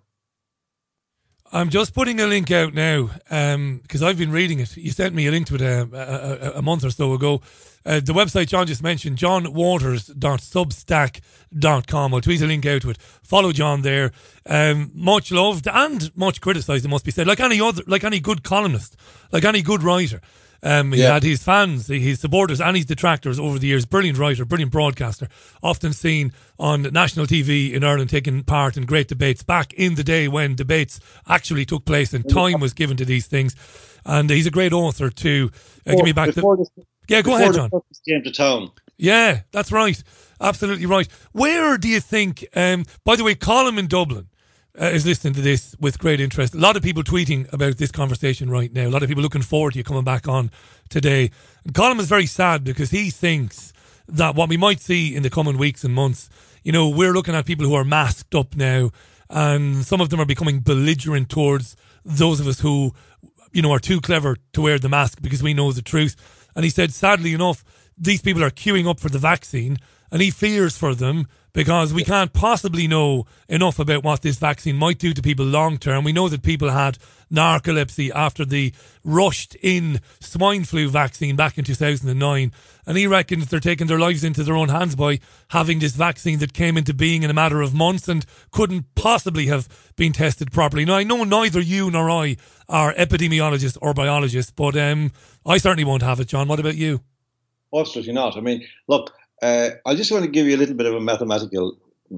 I'm just putting a link out now because um, I've been reading it. You sent me a link to it a, a, a month or so ago. Uh, the website John just mentioned, john waters dot substack dot com. I'll tweet a link out to it. Follow John there. Um, much loved and much criticised, it must be said. Like any other, like any good columnist, like any good writer. Um, he yeah. had his fans, his supporters and his detractors over the years. Brilliant writer, brilliant broadcaster. Often seen on national T V in Ireland taking part in great debates back in the day when debates actually took place and time was given to these things. And he's a great author too. Uh, give me back the... This, yeah, go ahead, John. Came to town. Yeah, that's right. Absolutely right. Where do you think... Um, by the way, Colin in Dublin Uh, is listening to this with great interest. A lot of people tweeting about this conversation right now. A lot of people looking forward to you coming back on today. And Colin is very sad because he thinks that what we might see in the coming weeks and months, you know, we're looking at people who are masked up now, and some of them are becoming belligerent towards those of us who, you know, are too clever to wear the mask because we know the truth. And he said, sadly enough, these people are queuing up for the vaccine, and he fears for them because we can't possibly know enough about what this vaccine might do to people long term. We know that people had narcolepsy after the rushed in swine flu vaccine back in two thousand nine. And he reckons they're taking their lives into their own hands by having this vaccine that came into being in a matter of months and couldn't possibly have been tested properly. Now, I know neither you nor I are epidemiologists or biologists, but um, I certainly won't have it, John. What about you? Absolutely not. I mean, look, Uh, I just want to give you a little bit of a mathematical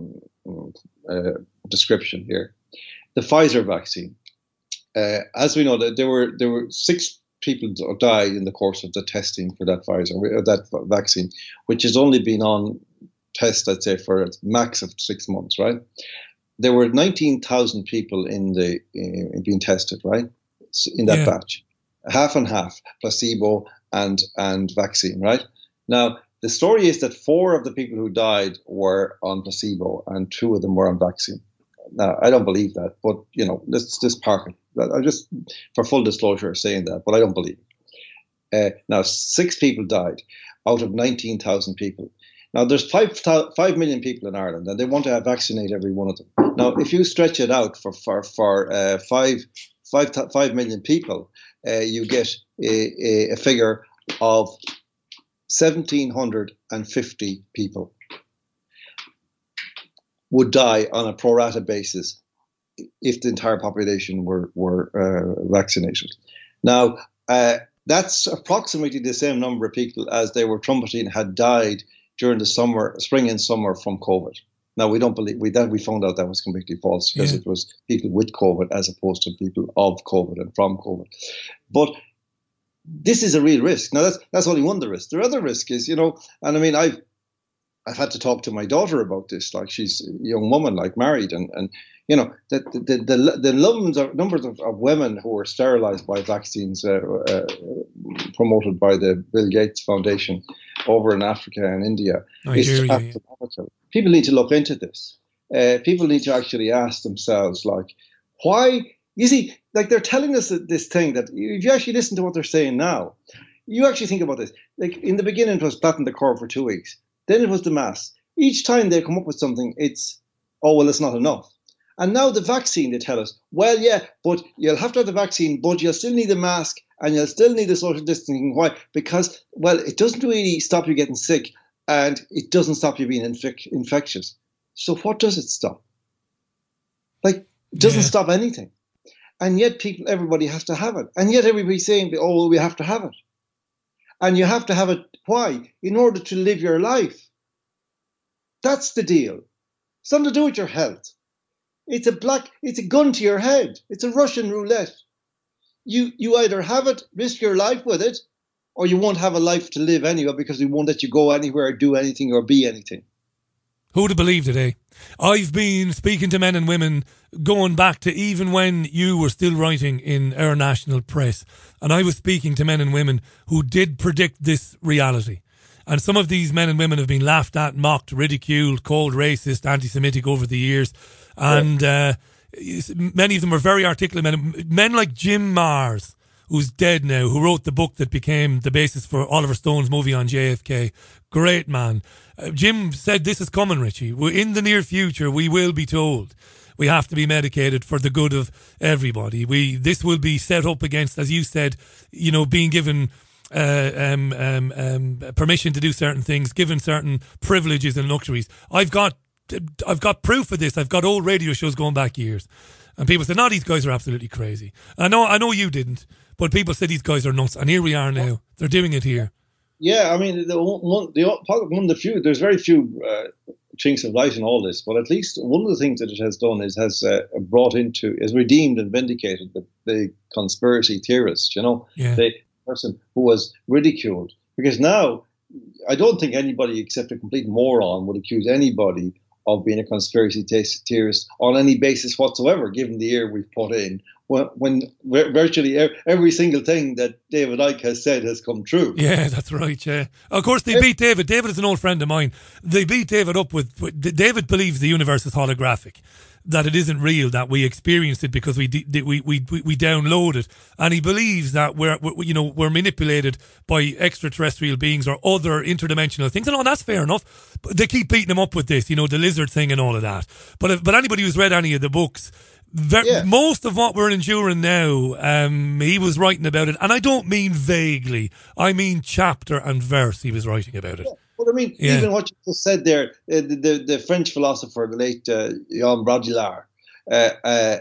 uh, description here. The Pfizer vaccine, uh, as we know, that there were there were six people died in the course of the testing for that Pfizer that vaccine, which has only been on test, I'd say, for a max of six months. Right? There were nineteen thousand people in the uh, being tested, right, in that yeah. batch, half and half, placebo and and vaccine. Right now. The story is that four of the people who died were on placebo and two of them were on vaccine. Now, I don't believe that, but, you know, let's just park it. I'm just, for full disclosure, saying that, but I don't believe it. Uh, now, six people died out of nineteen thousand people. Now, there's five, five million people in Ireland, and they want to vaccinate every one of them. Now, if you stretch it out for, for, for uh, five, five, five million people, uh, you get a, a, a figure of one thousand seven hundred fifty people would die on a pro rata basis if the entire population were, were uh, vaccinated. Now, uh, that's approximately the same number of people as they were trumpeting had died during the summer, spring and summer from COVID. Now, we don't believe, we that we found out that was completely false because yeah. it was people with COVID as opposed to people of COVID and from COVID. But this is a real risk. Now, that's that's only one of the risks. The other risk is, you know, and I mean, I've I've had to talk to my daughter about this. Like, she's a young woman, like married, and and you know, the the the, the numbers of numbers of, of women who were sterilized by vaccines uh, uh, promoted by the Bill Gates Foundation over in Africa and India I is hear you, astronomical. People need to look into this. Uh, people need to actually ask themselves, like, why? You see, like, they're telling us this thing that if you actually listen to what they're saying now, you actually think about this. Like, in the beginning, it was flatten the curve for two weeks. Then it was the mask. Each time they come up with something, it's, oh, well, it's not enough. And now the vaccine, they tell us, well, yeah, but you'll have to have the vaccine, but you'll still need a mask and you'll still need the social distancing. Why? Because, well, it doesn't really stop you getting sick and it doesn't stop you being infec- infectious. So what does it stop? Like, it doesn't yeah. stop anything. And yet people, everybody has to have it. And yet everybody's saying, oh, well, we have to have it. And you have to have it, why? In order to live your life. That's the deal. It's nothing to do with your health. It's a black, it's a gun to your head. It's a Russian roulette. You you either have it, risk your life with it, or you won't have a life to live anyway because we won't let you go anywhere or do anything or be anything. Who to believe today? I've been speaking to men and women going back to even when you were still writing in our national press, and I was speaking to men and women who did predict this reality. And some of these men and women have been laughed at, mocked, ridiculed, called racist, anti-Semitic over the years. And uh, many of them were very articulate men. Men like Jim Mars, who's dead now, who wrote the book that became the basis for Oliver Stone's movie on J F K. Great man. Uh, Jim said this is coming, Richie. In the near future, we will be told we have to be medicated for the good of everybody. We This will be set up against, as you said, you know, being given uh, um, um, um, permission to do certain things, given certain privileges and luxuries. I've got I've got proof of this. I've got old radio shows going back years. And people said, no, these guys are absolutely crazy. I know I know you didn't, but people said these guys are nuts. And here we are now. They're doing it here. Yeah, I mean, the one, the, one of the few, there's very few uh, chinks of light in all this, but at least one of the things that it has done is has uh, brought into, is redeemed and vindicated the, the conspiracy theorist, you know, yeah. the person who was ridiculed. Because now, I don't think anybody except a complete moron would accuse anybody of being a conspiracy theorist on any basis whatsoever, given the year we've put in, when, when virtually every single thing that David Icke has said has come true. Yeah, that's right, yeah. Of course, they beat David. David is an old friend of mine. They beat David up with... with David believes the universe is holographic, that it isn't real, that we experienced it because we we we we, we download it, and he believes that we're, we're you know we're manipulated by extraterrestrial beings or other interdimensional things, and all that's fair enough. But they keep beating him up with this, you know, the lizard thing and all of that. But if, but anybody who's read any of the books, ver- yeah. most of what we're enduring now, um, he was writing about it, and I don't mean vaguely. I mean chapter and verse. He was writing about it. Yeah. Well, I mean, Yeah. even what you just said there, uh, the, the the French philosopher, the late uh, Jean Baudrillard, uh, uh,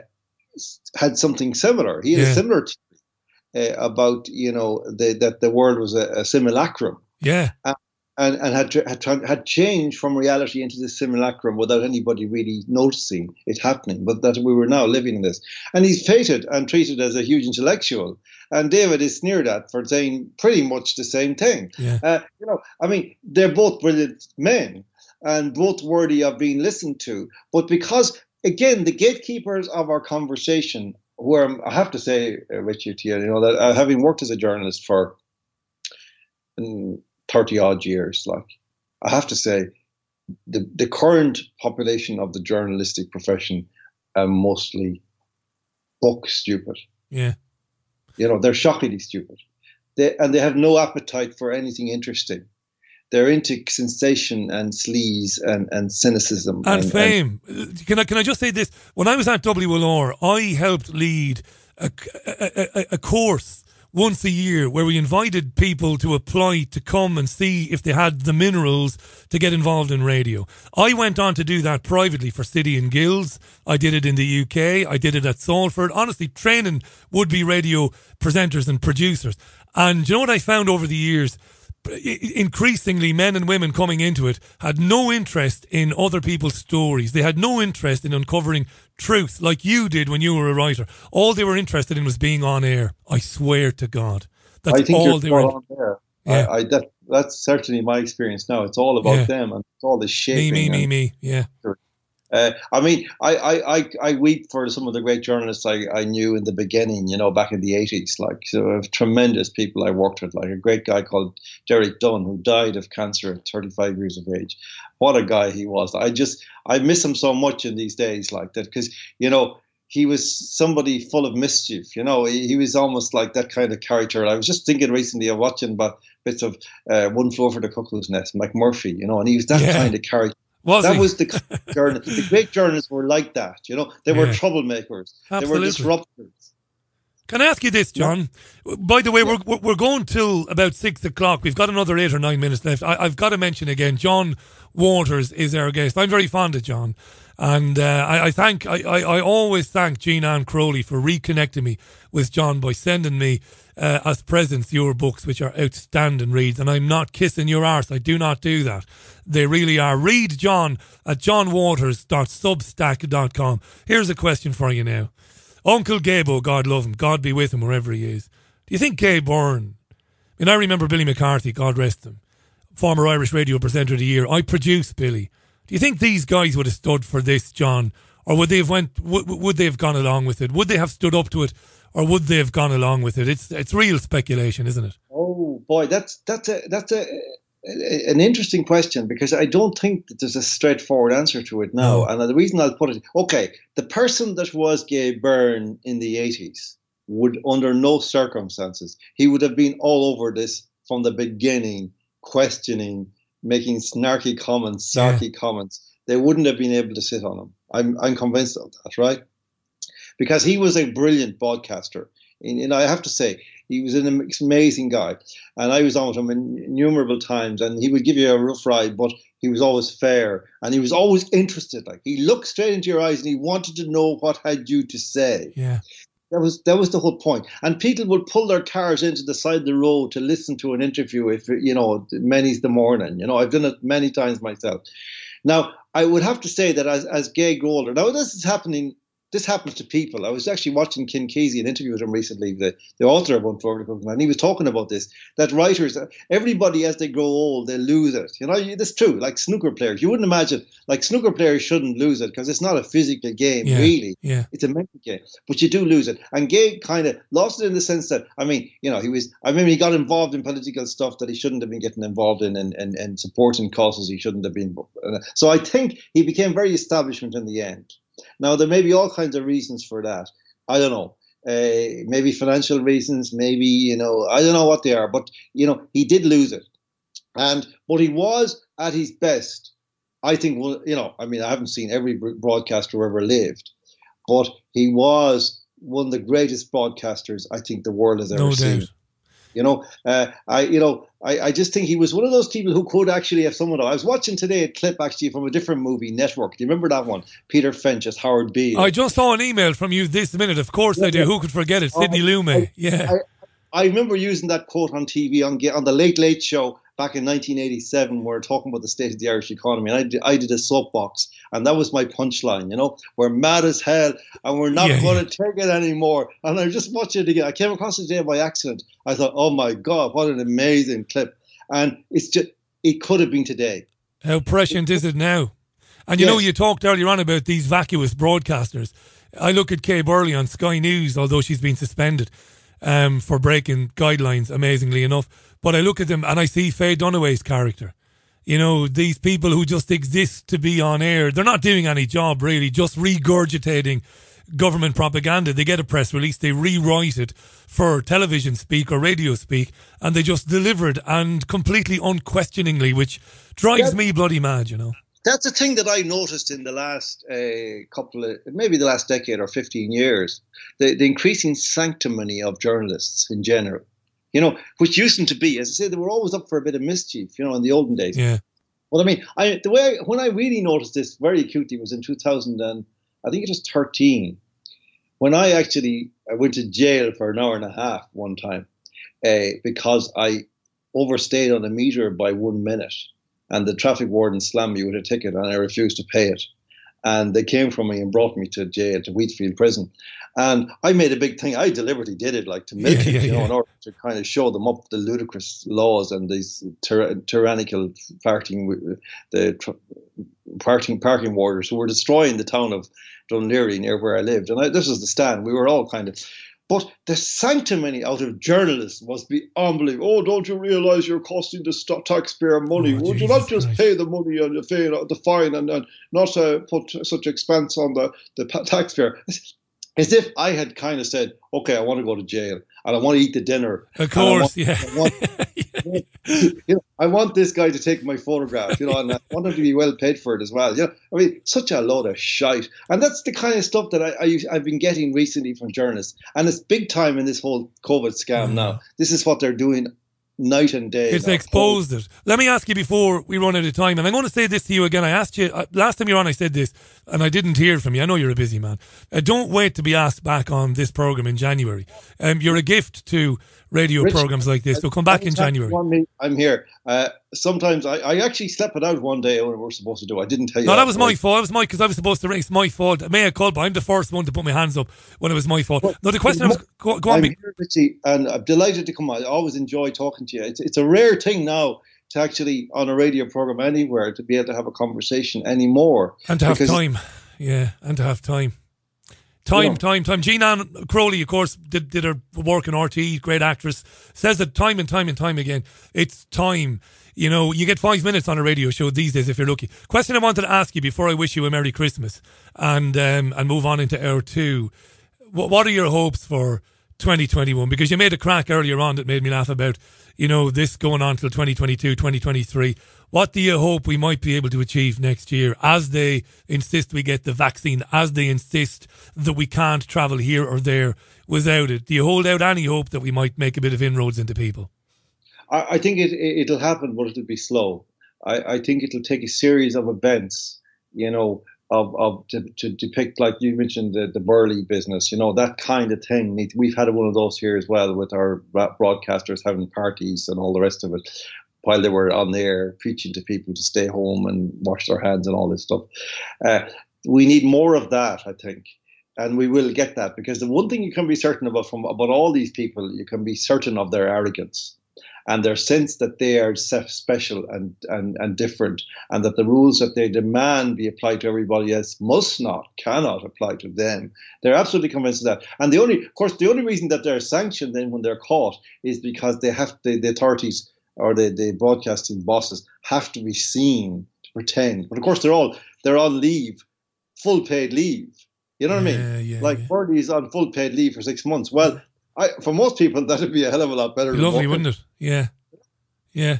had something similar. He had Yeah. a similar theory uh, about, you know, the, that the world was a, a simulacrum. Yeah. Uh, and and had, had had changed from reality into this simulacrum without anybody really noticing it happening, but that we were now living in this. And he's feted and treated as a huge intellectual. And David is sneered at for saying pretty much the same thing. Yeah. Uh, you know, I mean, they're both brilliant men and both worthy of being listened to. But because, again, the gatekeepers of our conversation, who are, I have to say, uh, Richard, to you, you know, that uh, having worked as a journalist for um, thirty odd years, like, I have to say, the, the current population of the journalistic profession are mostly book stupid. Yeah. You know, they're shockingly stupid. They, and they have no appetite for anything interesting. They're into sensation and sleaze and, and cynicism. And, and fame. And can I can I just say this? When I was at W L R, I helped lead a, a, a, a course once a year where we invited people to apply to come and see if they had the minerals to get involved in radio. I went on to do that privately for City and Guilds. I did it in the U K. I did it at Salford. Honestly, training would-be radio presenters and producers. And you know what I found over the years? Increasingly, men and women coming into it had no interest in other people's stories. They had no interest in uncovering truth like you did when you were a writer. All they were interested in was being on air. I swear to God. That's I think all you're they were. on there. Yeah. I, I, that, that's certainly my experience now. It's all about Yeah. them and it's all the Me, shaping. me, me, and- me. Yeah. Uh, I mean, I, I, I, I weep for some of the great journalists I, I knew in the beginning, you know, back in the eighties. Like, so tremendous people I worked with, like a great guy called Derek Dunn, who died of cancer at thirty-five years of age. What a guy he was. I just, I miss him so much in these days like that because, you know, he was somebody full of mischief. You know, he, he was almost like that kind of character. I was just thinking recently of watching but bits of uh, One Floor for the Cuckoo's Nest, McMurphy, you know, and he was that Yeah. kind of character. Was that he? was the journalist. The great journalists were like that, you know. They were Yeah. troublemakers. They Absolutely. were disruptors. Can I ask you this, John? By the way, we're we're we're going till about six o'clock. We've got another eight or nine minutes left. I, I've got to mention again, John Waters is our guest. I'm very fond of John, and uh, I, I thank I, I, I always thank Jean Ann Crowley for reconnecting me with John by sending me uh, as presents your books, which are outstanding reads. And I'm not kissing your arse. I do not do that. They really are. Read John at john waters dot substack dot com. Here's a question for you now. Uncle Gabo, God love him, God be with him wherever he is. Do you think Gay Byrne, I mean, I remember Billy McCarthy, God rest him, former Irish radio presenter of the year. I produced Billy Do you think these guys would have stood for this, John? Or would they have went? Would, would they have gone along with it? Would they have stood up to it? Or would they have gone along with it? It's it's real speculation, isn't it? Oh boy, that's that's a that's a, a an interesting question, because I don't think that there's a straightforward answer to it now. No. And the reason I'll put it, okay, the person that was Gay Byrne in the eighties would, under no circumstances, he would have been all over this from the beginning, questioning, making snarky comments, sarky yeah. comments. They wouldn't have been able to sit on him. I'm I'm convinced of that, right? Because he was a brilliant broadcaster. And, and I have to say, he was an amazing guy. And I was on with him innumerable times, and he would give you a rough ride, but he was always fair. And he was always interested. Like, he looked straight into your eyes and he wanted to know what had you to say. Yeah. That was that was the whole point. And people would pull their cars into the side of the road to listen to an interview if, you know, many's the morning. You know, I've done it many times myself. Now, I would have to say that as, as Gay grew older, now this is happening, this happens to people. I was actually watching Ken Kesey, an interview with him recently, the, the author of Unforgettable Cooking, and he was talking about this, that writers, everybody as they grow old, they lose it. You know, that's true, like snooker players. You wouldn't imagine, like snooker players shouldn't lose it because it's not a physical game, yeah, really. Yeah. It's a mental game, but you do lose it. And Gay kind of lost it in the sense that, I mean, you know, he was, I remember he got involved in political stuff that he shouldn't have been getting involved in, and, and, and supporting causes he shouldn't have been. So I think he became very establishment in the end. Now, there may be all kinds of reasons for that. I don't know. Uh, maybe financial reasons, maybe, you know, I don't know what they are. But, you know, he did lose it. And, but he was at his best. I think, well, you know, I mean, I haven't seen every broadcaster who ever lived, but he was one of the greatest broadcasters I think the world has ever no seen. Doubt. You know, uh, I, you know, I, I just think he was one of those people who could actually have someone. I was watching today a clip actually from a different movie, Network. Do you remember that one? Peter Finch as Howard Beale. I just saw an email from you this minute. Of course yeah, I do. Yeah. Who could forget it? Sidney uh, Lumet. Yeah. I, I remember using that quote on T V on, on the Late Late Show back in nineteen eighty-seven. We were talking about the state of the Irish economy, and I did, I did a soapbox, and that was my punchline. You know, we're mad as hell, and we're not yeah, going to yeah. take it anymore. And I just watched it again. I came across it today by accident. I thought, oh my God, what an amazing clip! And it's just, it could have been today. How prescient is it now? And you yes. know, you talked earlier on about these vacuous broadcasters. I look at Kay Burley on Sky News, although she's been suspended um, for breaking guidelines, amazingly enough. But I look at them and I see Faye Dunaway's character. You know, these people who just exist to be on air. They're not doing any job, really, just regurgitating government propaganda. They get a press release, they rewrite it for television speak or radio speak, and they just deliver it, and completely unquestioningly, which drives that, me bloody mad, you know. That's a thing that I noticed in the last uh, couple of, maybe the last decade or fifteen years, the, the increasing sanctimony of journalists in general. You know, which used to be, as I say, they were always up for a bit of mischief, you know, in the olden days. Yeah. Well, I mean, I, the way I, when I really noticed this very acutely was in two thousand, and I think it was thirteen, when I actually I went to jail for an hour and a half one time uh, because I overstayed on a meter by one minute, and the traffic warden slammed me with a ticket, and I refused to pay it. And they came for me and brought me to jail, to Wheatfield Prison. And I made a big thing. I deliberately did it, like to milk yeah, it, yeah, you know, yeah. in order to kind of show them up the ludicrous laws and these tyr- tyrannical parking, the tr- parking parking warders who were destroying the town of Dunleary near where I lived. And I, this was the stand. We were all kind of. But the sanctimony out of journalists must be unbelievable. Oh, don't you realise you're costing the st- taxpayer money? Oh, Would Jesus you not just Christ. pay the money and the fine, the fine and, and not uh, put such expense on the, the pa- taxpayer? As if I had kind of said, okay, I want to go to jail and I want to eat the dinner. Of course, I want, yeah. I want, you know, I want this guy to take my photograph, you know, and I want him to be well paid for it as well. You know, I mean, such a load of shite. And that's the kind of stuff that I, I, I've been getting recently from journalists. And it's big time in this whole COVID scam mm. now. This is what they're doing night and day. It's now. exposed it. Let me ask you before we run out of time, and I'm going to say this to you again. I asked you, uh, last time you were on I said this, and I didn't hear from you. I know you're a busy man. Uh, don't wait to be asked back on this programme in January. Um, you're a gift to radio Rich, programmes like this, so come back in January. Me, I'm here. Uh, sometimes I, I actually slept it out one day when we were supposed to do. I didn't tell you. No, that, that was my fault. That was my, because I was supposed to ring. It's my fault. I may have called, but I'm the first one to put my hands up when it was my fault. But, no, the question was, go, go on. I'm here, Richie, and I'm delighted to come on. I always enjoy talking to you. It's, it's a rare thing now to actually, on a radio program anywhere, to be able to have a conversation anymore. And to have Because- time. Yeah, and to have time. Time, Yeah. time, time. Jean Ann Crowley, of course, did, did her work in R T E, great actress, says it time and time and time again. It's time. You know, you get five minutes on a radio show these days if you're lucky. Question I wanted to ask you before I wish you a Merry Christmas and um, and move on into hour two. What, what are your hopes for twenty twenty-one? Because you made a crack earlier on that made me laugh about, you know, this going on till twenty twenty-two, twenty twenty-three. What do you hope we might be able to achieve next year as they insist we get the vaccine, as they insist that we can't travel here or there without it? Do you hold out any hope that we might make a bit of inroads into people? I, I think it, it, it'll happen, but it'll be slow. I, I think it'll take a series of events, you know, of, of to, to depict, like you mentioned, the, the Burley business, you know, that kind of thing. We've had one of those here as well with our broadcasters having parties and all the rest of it, while they were on there preaching to people to stay home and wash their hands and all this stuff. Uh, we need more of that, I think. And we will get that, because the one thing you can be certain about from about all these people, you can be certain of their arrogance and their sense that they are special and, and, and different, and that the rules that they demand be applied to everybody else must not, cannot apply to them. They're absolutely convinced of that. And the only, of course, the only reason that they're sanctioned then when they're caught is because they have the, the authorities or the, the broadcasting bosses have to be seen to pretend. But of course, they're all they're on leave, full paid leave. You know what Yeah, I mean? yeah, like yeah. Birdie's on full paid leave for six months. Well, I, for most people, that'd be a hell of a lot better. Be than lovely, working. wouldn't it? Yeah. Yeah.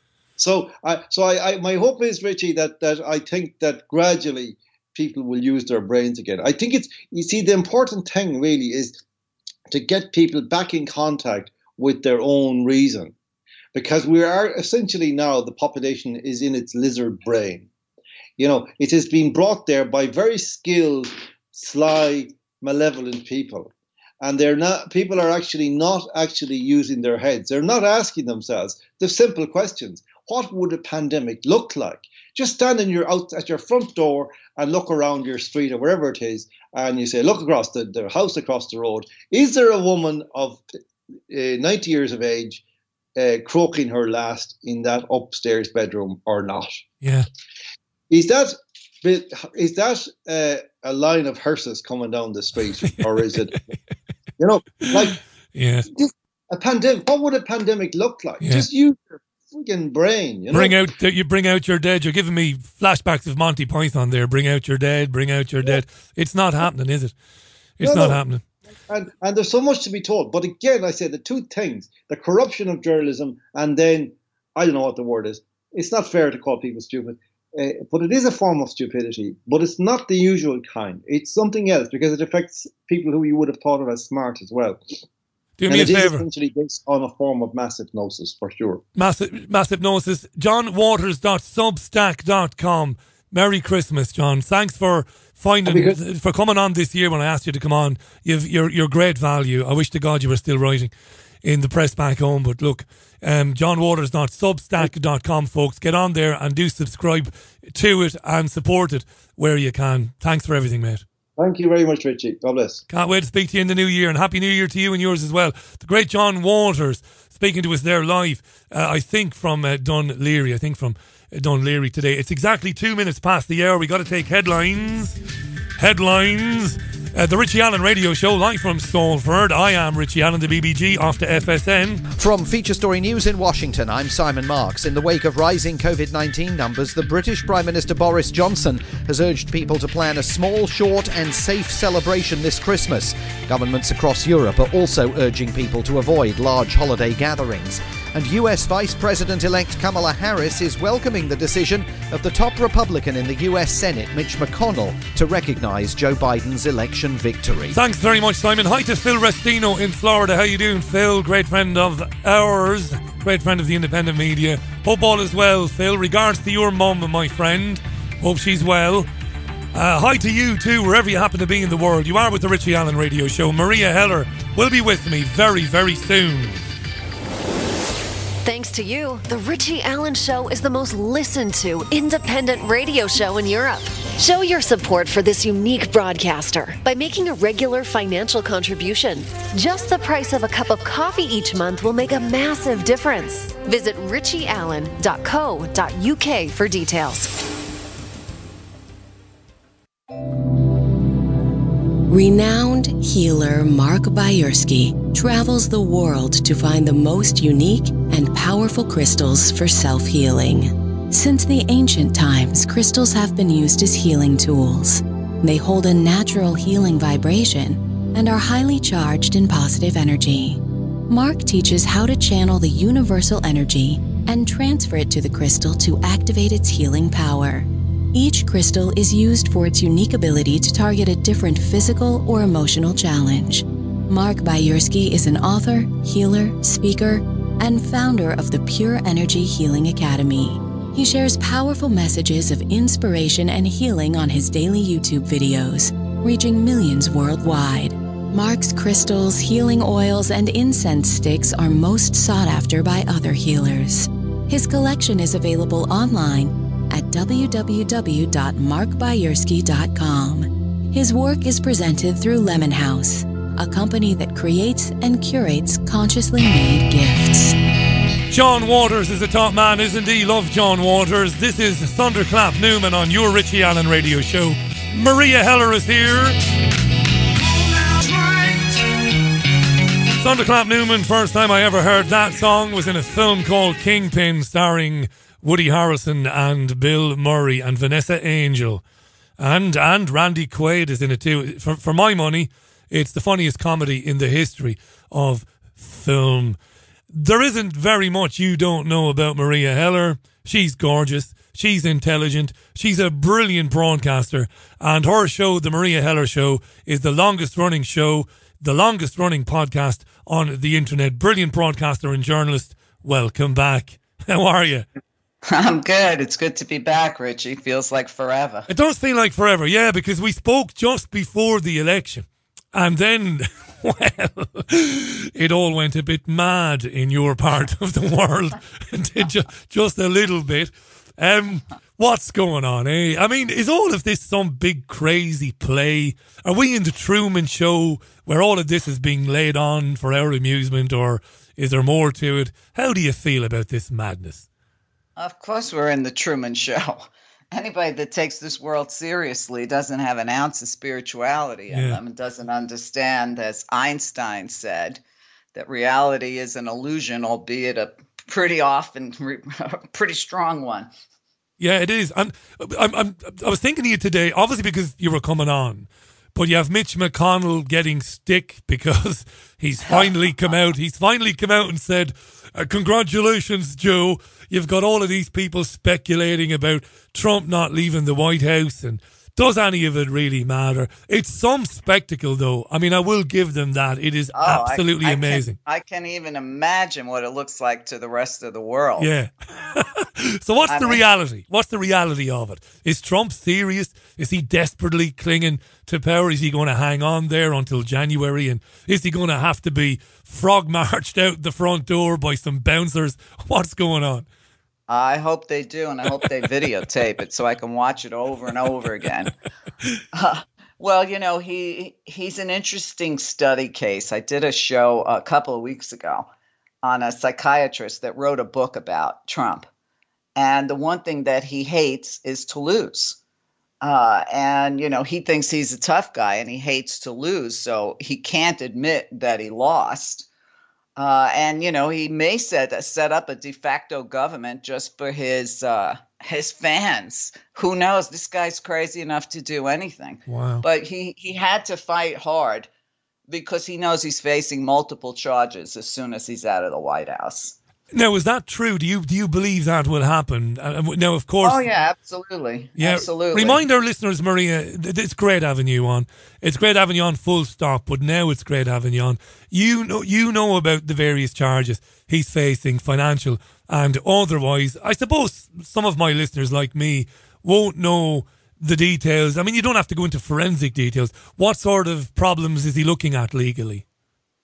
So, I, so I, I, my hope is, Richie, that that I think that gradually people will use their brains again. I think it's, you see, the important thing really is to get people back in contact with their own reason. Because we are essentially now, the population is in its lizard brain. You know, it has been brought there by very skilled, sly, malevolent people. And they're not, people are actually not actually using their heads. They're not asking themselves the simple questions. What would a pandemic look like? Just stand in your, out at your front door and look around your street or wherever it is. And you say, look across the, the house across the road. Is there a woman of uh, ninety years of age Uh, croaking her last in that upstairs bedroom or not? Yeah. Is that is that uh, a line of hearses coming down the street, or is it, you know, like Yeah. a pandemic? What would a pandemic look like? Yeah. Just use your freaking brain. You know? Bring out, you bring out your dead. You're giving me flashbacks of Monty Python there. Bring out your dead, bring out your dead. It's not happening, is it? It's No, not no. happening. And and there's so much to be told. But again, I say the two things: the corruption of journalism, and then I don't know what the word is. It's not fair to call people stupid, uh, but it is a form of stupidity. But it's not the usual kind. It's something else, because it affects people who you would have thought of as smart as well. Do and me a it is favour. essentially based on a form of mass hypnosis, for sure. Massive, mass hypnosis. john waters dot substack dot com. Merry Christmas, John. Thanks for finding, Because- for coming on this year when I asked you to come on. You've, you're, you're great value. I wish to God you were still writing in the press back home. But look, um, john waters dot substack dot com, folks. Get on there and do subscribe to it and support it where you can. Thanks for everything, mate. Thank you very much, Richie. God bless. Can't wait to speak to you in the new year, and Happy New Year to you and yours as well. The great John Waters speaking to us there live, uh, I think from uh, Dun Leary, I think from uh, Dun Leary today. It's exactly two minutes past the hour. We got to take headlines. Headlines. Uh, the Richie Allen Radio Show, live from Salford. I am Richie Allen, the B B G, off to F S N. From Feature Story News in Washington, I'm Simon Marks. In the wake of rising covid nineteen numbers, the British Prime Minister Boris Johnson has urged people to plan a small, short and safe celebration this Christmas. Governments across Europe are also urging people to avoid large holiday gatherings. And U S Vice President-elect Kamala Harris is welcoming the decision of the top Republican in the U S Senate, Mitch McConnell, to recognise Joe Biden's election victory. Thanks very much, Simon. Hi to Phil Restino in Florida. How you doing, Phil? Great friend of ours. Great friend of the independent media. Hope all is well, Phil. Regards to your mum, my friend. Hope she's well. Uh, hi to you too, wherever you happen to be in the world. You are with the Richie Allen Radio Show. Maria Heller will be with me very, very soon. Thanks to you, The Richie Allen Show is the most listened to independent radio show in Europe. Show your support for this unique broadcaster by making a regular financial contribution. Just the price of a cup of coffee each month will make a massive difference. Visit richie allen dot co dot u k for details. Renowned healer Mark Bayersky travels the world to find the most unique and powerful crystals for self-healing. Since the ancient times, crystals have been used as healing tools. They hold a natural healing vibration and are highly charged in positive energy. Mark teaches how to channel the universal energy and transfer it to the crystal to activate its healing power. Each crystal is used for its unique ability to target a different physical or emotional challenge. Mark Bayersky is an author, healer, speaker, and founder of the Pure Energy Healing Academy. He shares powerful messages of inspiration and healing on his daily YouTube videos, reaching millions worldwide. Mark's crystals, healing oils, and incense sticks are most sought after by other healers. His collection is available online at w w w dot mark bayersky dot com. His work is presented through Lemon House, a company that creates and curates consciously made gifts. John Waters is a top man, isn't he? Love John Waters. This is Thunderclap Newman on your Richie Allen radio show. Maria Heller is here. Thunderclap Newman, first time I ever heard that song was in a film called Kingpin, starring Woody Harrelson and Bill Murray and Vanessa Angel. And and Randy Quaid is in it too. For, for my money, it's the funniest comedy in the history of film. There isn't very much you don't know about Maria Heller. She's gorgeous. She's intelligent. She's a brilliant broadcaster. And her show, The Maria Heller Show, is the longest running show, the longest running podcast on the internet. Brilliant broadcaster and journalist. Welcome back. How are you? I'm good. It's good to be back, Richie. Feels like forever. It does feel like forever, yeah, because we spoke just before the election. And then, well, it all went a bit mad in your part of the world. Just a little bit. Um, what's going on, eh? I mean, is all of this some big crazy play? Are we in the Truman Show where all of this is being laid on for our amusement, or is there more to it? How do you feel about this madness? Of course we're in the Truman Show. Anybody that takes this world seriously doesn't have an ounce of spirituality in Yeah. them and doesn't understand, as Einstein said, that reality is an illusion, albeit a pretty often, pretty strong one. Yeah, it is. And I'm, I'm, I was thinking of you today, obviously because you were coming on, but you have Mitch McConnell getting stick because he's finally come out. He's finally come out and said, uh, congratulations, Joe. You've got all of these people speculating about Trump not leaving the White House, and does any of it really matter? It's some spectacle, though. I mean, I will give them that. It is Oh, absolutely I, I amazing. Can, I can't even imagine what it looks like to the rest of the world. Yeah. So what's I the mean- reality? What's the reality of it? Is Trump serious? Is he desperately clinging to power? Is he going to hang on there until January? And is he going to have to be frog marched out the front door by some bouncers? What's going on? I hope they do, and I hope they videotape it so I can watch it over and over again. Uh, well, you know, he he's an interesting study case. I did a show a couple of weeks ago on a psychiatrist that wrote a book about Trump. And the one thing that he hates is to lose. Uh, and, you know, he thinks he's a tough guy and he hates to lose. So he can't admit that he lost. Uh, and, you know, he may set, set up a de facto government just for his uh, his fans. Who knows? This guy's crazy enough to do anything. Wow. But he, he had to fight hard because he knows he's facing multiple charges as soon as he's out of the White House. Now, is that true? Do you do you believe that will happen? Uh, now, of course. Oh, yeah, absolutely. Yeah, absolutely. Remind our listeners, Maria, th- it's great having you on. It's great having you on, full stop. But now it's great having you on. You know, you know about the various charges he's facing, financial and otherwise. I suppose some of my listeners, like me, won't know the details. I mean, you don't have to go into forensic details. What sort of problems is he looking at legally?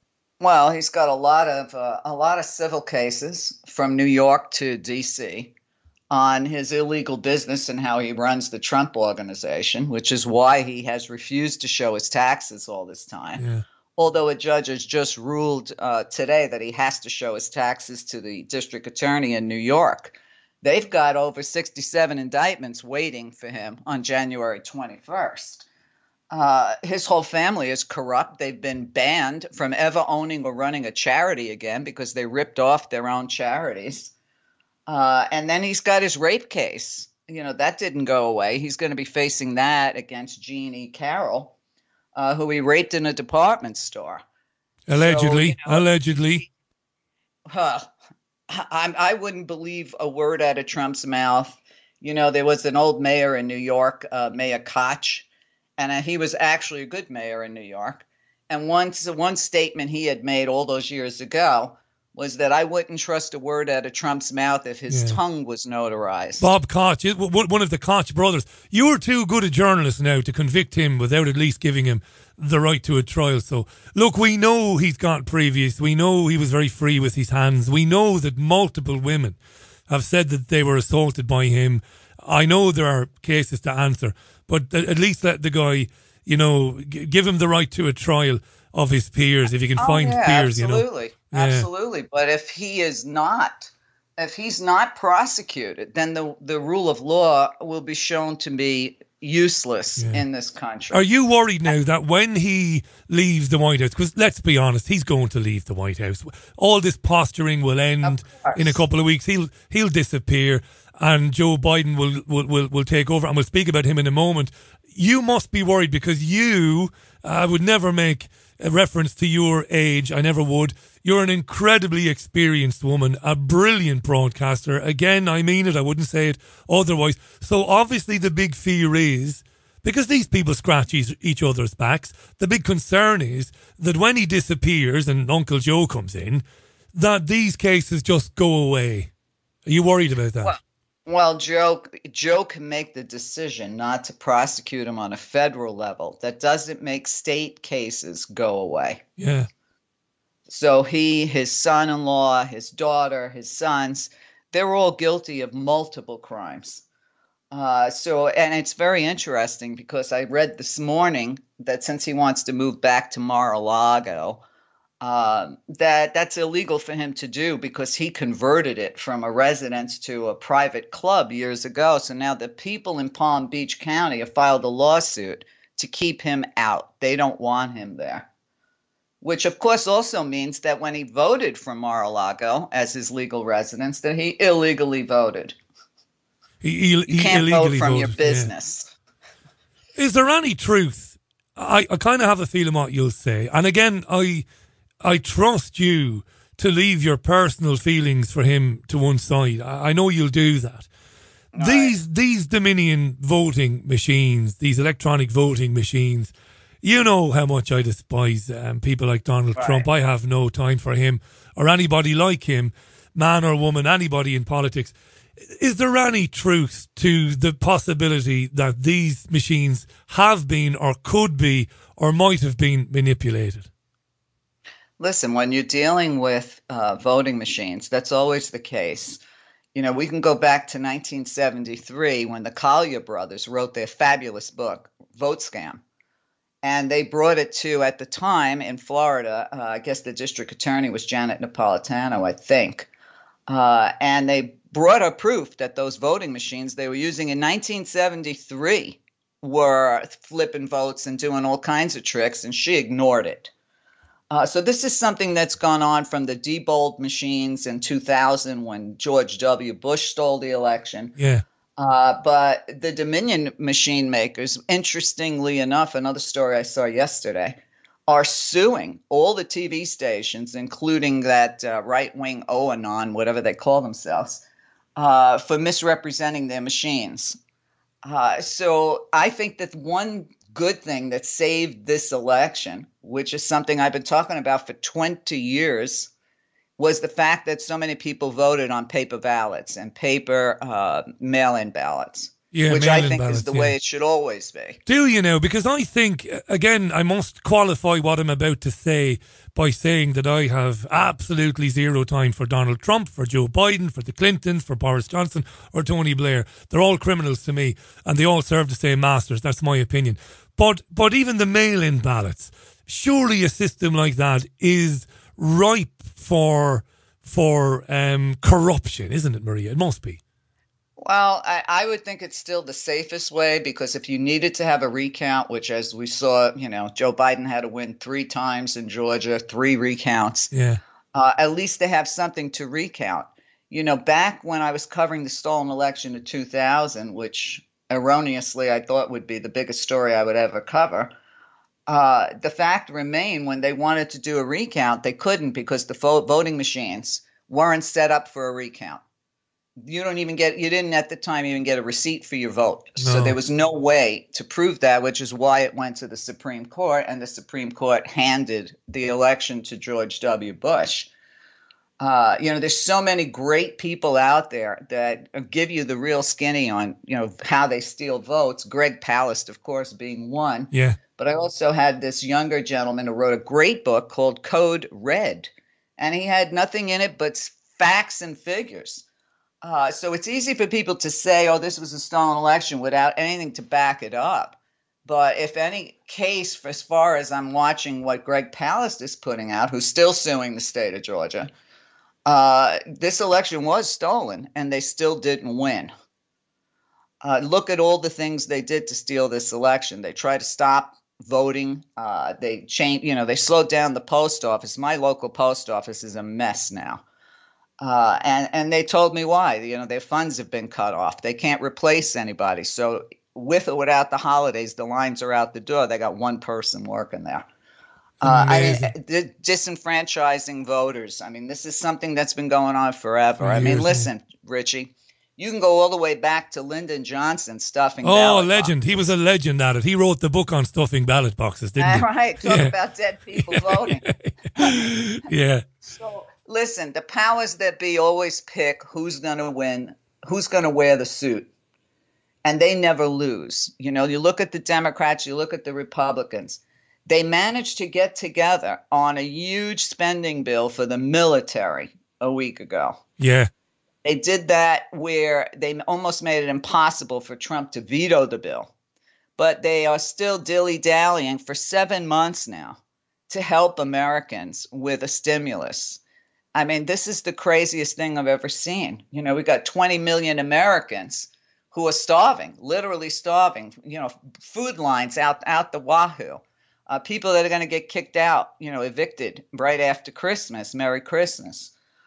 Well, he's got a lot of uh, a lot of civil cases from New York to D C on his illegal business and how he runs the Trump Organization, which is why he has refused to show his taxes all this time. Yeah. Although a judge has just ruled uh, today that he has to show his taxes to the district attorney in New York. They've got over sixty-seven indictments waiting for him on January twenty-first. Uh, his whole family is corrupt. They've been banned from ever owning or running a charity again because they ripped off their own charities. Uh, and then he's got his rape case. You know, that didn't go away. He's going to be facing that against Jean E. Carroll, uh, who he raped in a department store. Allegedly, So, you know, allegedly. Huh. I, I wouldn't believe a word out of Trump's mouth. You know, there was an old mayor in New York, uh, Mayor Koch, and uh, he was actually a good mayor in New York. And once one statement he had made all those years ago was that I wouldn't trust a word out of Trump's mouth if his Yeah. tongue was notarized. Bob Koch, it- w- one of the Koch brothers. You're too good a journalist now to convict him without at least giving him the right to a trial. So, look, we know he's got previous. We know he was very free with his hands. We know that multiple women have said that they were assaulted by him. I know there are cases to answer, but at least let the guy, you know, g- give him the right to a trial of his peers, if you can Oh, find yeah, peers, you know. absolutely. Yeah. Absolutely. But if he is not, if he's not prosecuted, then the, the rule of law will be shown to be useless Yeah. in this country. Are you worried now that when he leaves the White House, because let's be honest, he's going to leave the White House. All this posturing will end in a couple of weeks. He'll he'll disappear, and Joe Biden will will will, will take over, and we'll speak about him in a moment. You must be worried because you, I would never make a reference to your age. I never would. You're an incredibly experienced woman, a brilliant broadcaster. Again, I mean it. I wouldn't say it otherwise. So obviously the big fear is, because these people scratch each, each other's backs, the big concern is that when he disappears and Uncle Joe comes in, that these cases just go away. Are you worried about that? Well, well, Joe, Joe can make the decision not to prosecute him on a federal level. That doesn't make state cases go away. Yeah. So he, his son-in-law, his daughter, his sons, they're all guilty of multiple crimes. Uh, so, and it's very interesting because I read this morning that since he wants to move back to Mar-a-Lago, uh, that that's illegal for him to do because he converted it from a residence to a private club years ago. So now the people in Palm Beach County have filed a lawsuit to keep him out. They don't want him there. Which, of course, also means that when he voted for Mar-a-Lago as his legal residence, that he illegally voted. He, he, You can't he vote illegally from your voted, yeah. business. Is there any truth? I, I kind of have a feeling what you'll say. And again, I I trust you to leave your personal feelings for him to one side. I, I know you'll do that. All these right. these Dominion voting machines, these electronic voting machines, you know how much I despise um, people like Donald Right. Trump. I have no time for him or anybody like him, man or woman, anybody in politics. Is there any truth to the possibility that these machines have been or could be or might have been manipulated? Listen, when you're dealing with uh, voting machines, that's always the case. You know, we can go back to nineteen seventy-three when the Collier brothers wrote their fabulous book, Vote Scam. And they brought it to, at the time in Florida, uh, I guess the district attorney was Janet Napolitano, I think. Uh, and they brought her proof that those voting machines they were using in nineteen seventy-three were flipping votes and doing all kinds of tricks, and she ignored it. Uh, so this is something that's gone on from the Diebold machines in two thousand when George W. Bush stole the election. Yeah. Uh, but the Dominion machine makers, interestingly enough, another story I saw yesterday, are suing all the T V stations, including that uh, right-wing O-Anon, whatever they call themselves, uh, for misrepresenting their machines. Uh, so I think that one good thing that saved this election, which is something I've been talking about for twenty years, was the fact that so many people voted on paper ballots and paper uh, mail-in ballots. Yeah, which I mail-in think ballots, is the yeah. way it should always be. Do you know? Because I think, again, I must qualify what I'm about to say by saying that I have absolutely zero time for Donald Trump, for Joe Biden, for the Clintons, for Boris Johnson, or Tony Blair. They're all criminals to me, and they all serve the same masters. That's my opinion. But but even the mail-in ballots, surely a system like that is ripe for for um, corruption, isn't it, Maria? It must be. Well, I, I would think it's still the safest way, because if you needed to have a recount, which as we saw, you know, Joe Biden had to win three times in Georgia, three recounts. Yeah. Uh, at least they have something to recount. You know, back when I was covering the stolen election of two thousand, which erroneously I thought would be the biggest story I would ever cover, uh, the fact remained when they wanted to do a recount, they couldn't, because the vo- voting machines weren't set up for a recount. You don't even get, you didn't at the time even get a receipt for your vote. No. So there was no way to prove that, which is why it went to the Supreme Court, and the Supreme Court handed the election to George W. Bush. Uh, you know, there's so many great people out there that give you the real skinny on, you know, how they steal votes. Greg Palast, of course, being one. Yeah. But I also had this younger gentleman who wrote a great book called Code Red, and he had nothing in it but facts and figures. Uh, so it's easy for people to say, oh, this was a stolen election without anything to back it up. But if any case, for as far as I'm watching what Greg Palast is putting out, who's still suing the state of Georgia, uh, this election was stolen and they still didn't win. Uh, look at all the things they did to steal this election. They tried to stop voting. Uh, they changed, you know, they slowed down the post office. My local post office is a mess now. Uh, and, and they told me why. You know, their funds have been cut off. They can't replace anybody. So with or without the holidays, the lines are out the door. They got one person working there. Uh, I mean, the disenfranchising voters. I mean, this is something that's been going on forever. For I mean, years, listen, Richie, you can go all the way back to Lyndon Johnson stuffing Oh, ballot legend. He was a legend at it. He wrote the book on stuffing ballot boxes, didn't boxes. he? All right, talk Yeah. about dead people voting. Yeah. So listen, the powers that be always pick who's going to win, who's going to wear the suit. And they never lose. You know, you look at the Democrats, you look at the Republicans. They managed to get together on a huge spending bill for the military a week ago. Yeah. They did that where they almost made it impossible for Trump to veto the bill. But they are still dilly-dallying for seven months now to help Americans with a stimulus. I mean, this is the craziest thing I've ever seen. You know, we got twenty million Americans who are starving, literally starving, you know, food lines out, out the wahoo. Uh, people that are going to get kicked out, you know, evicted right after Christmas, Merry Christmas.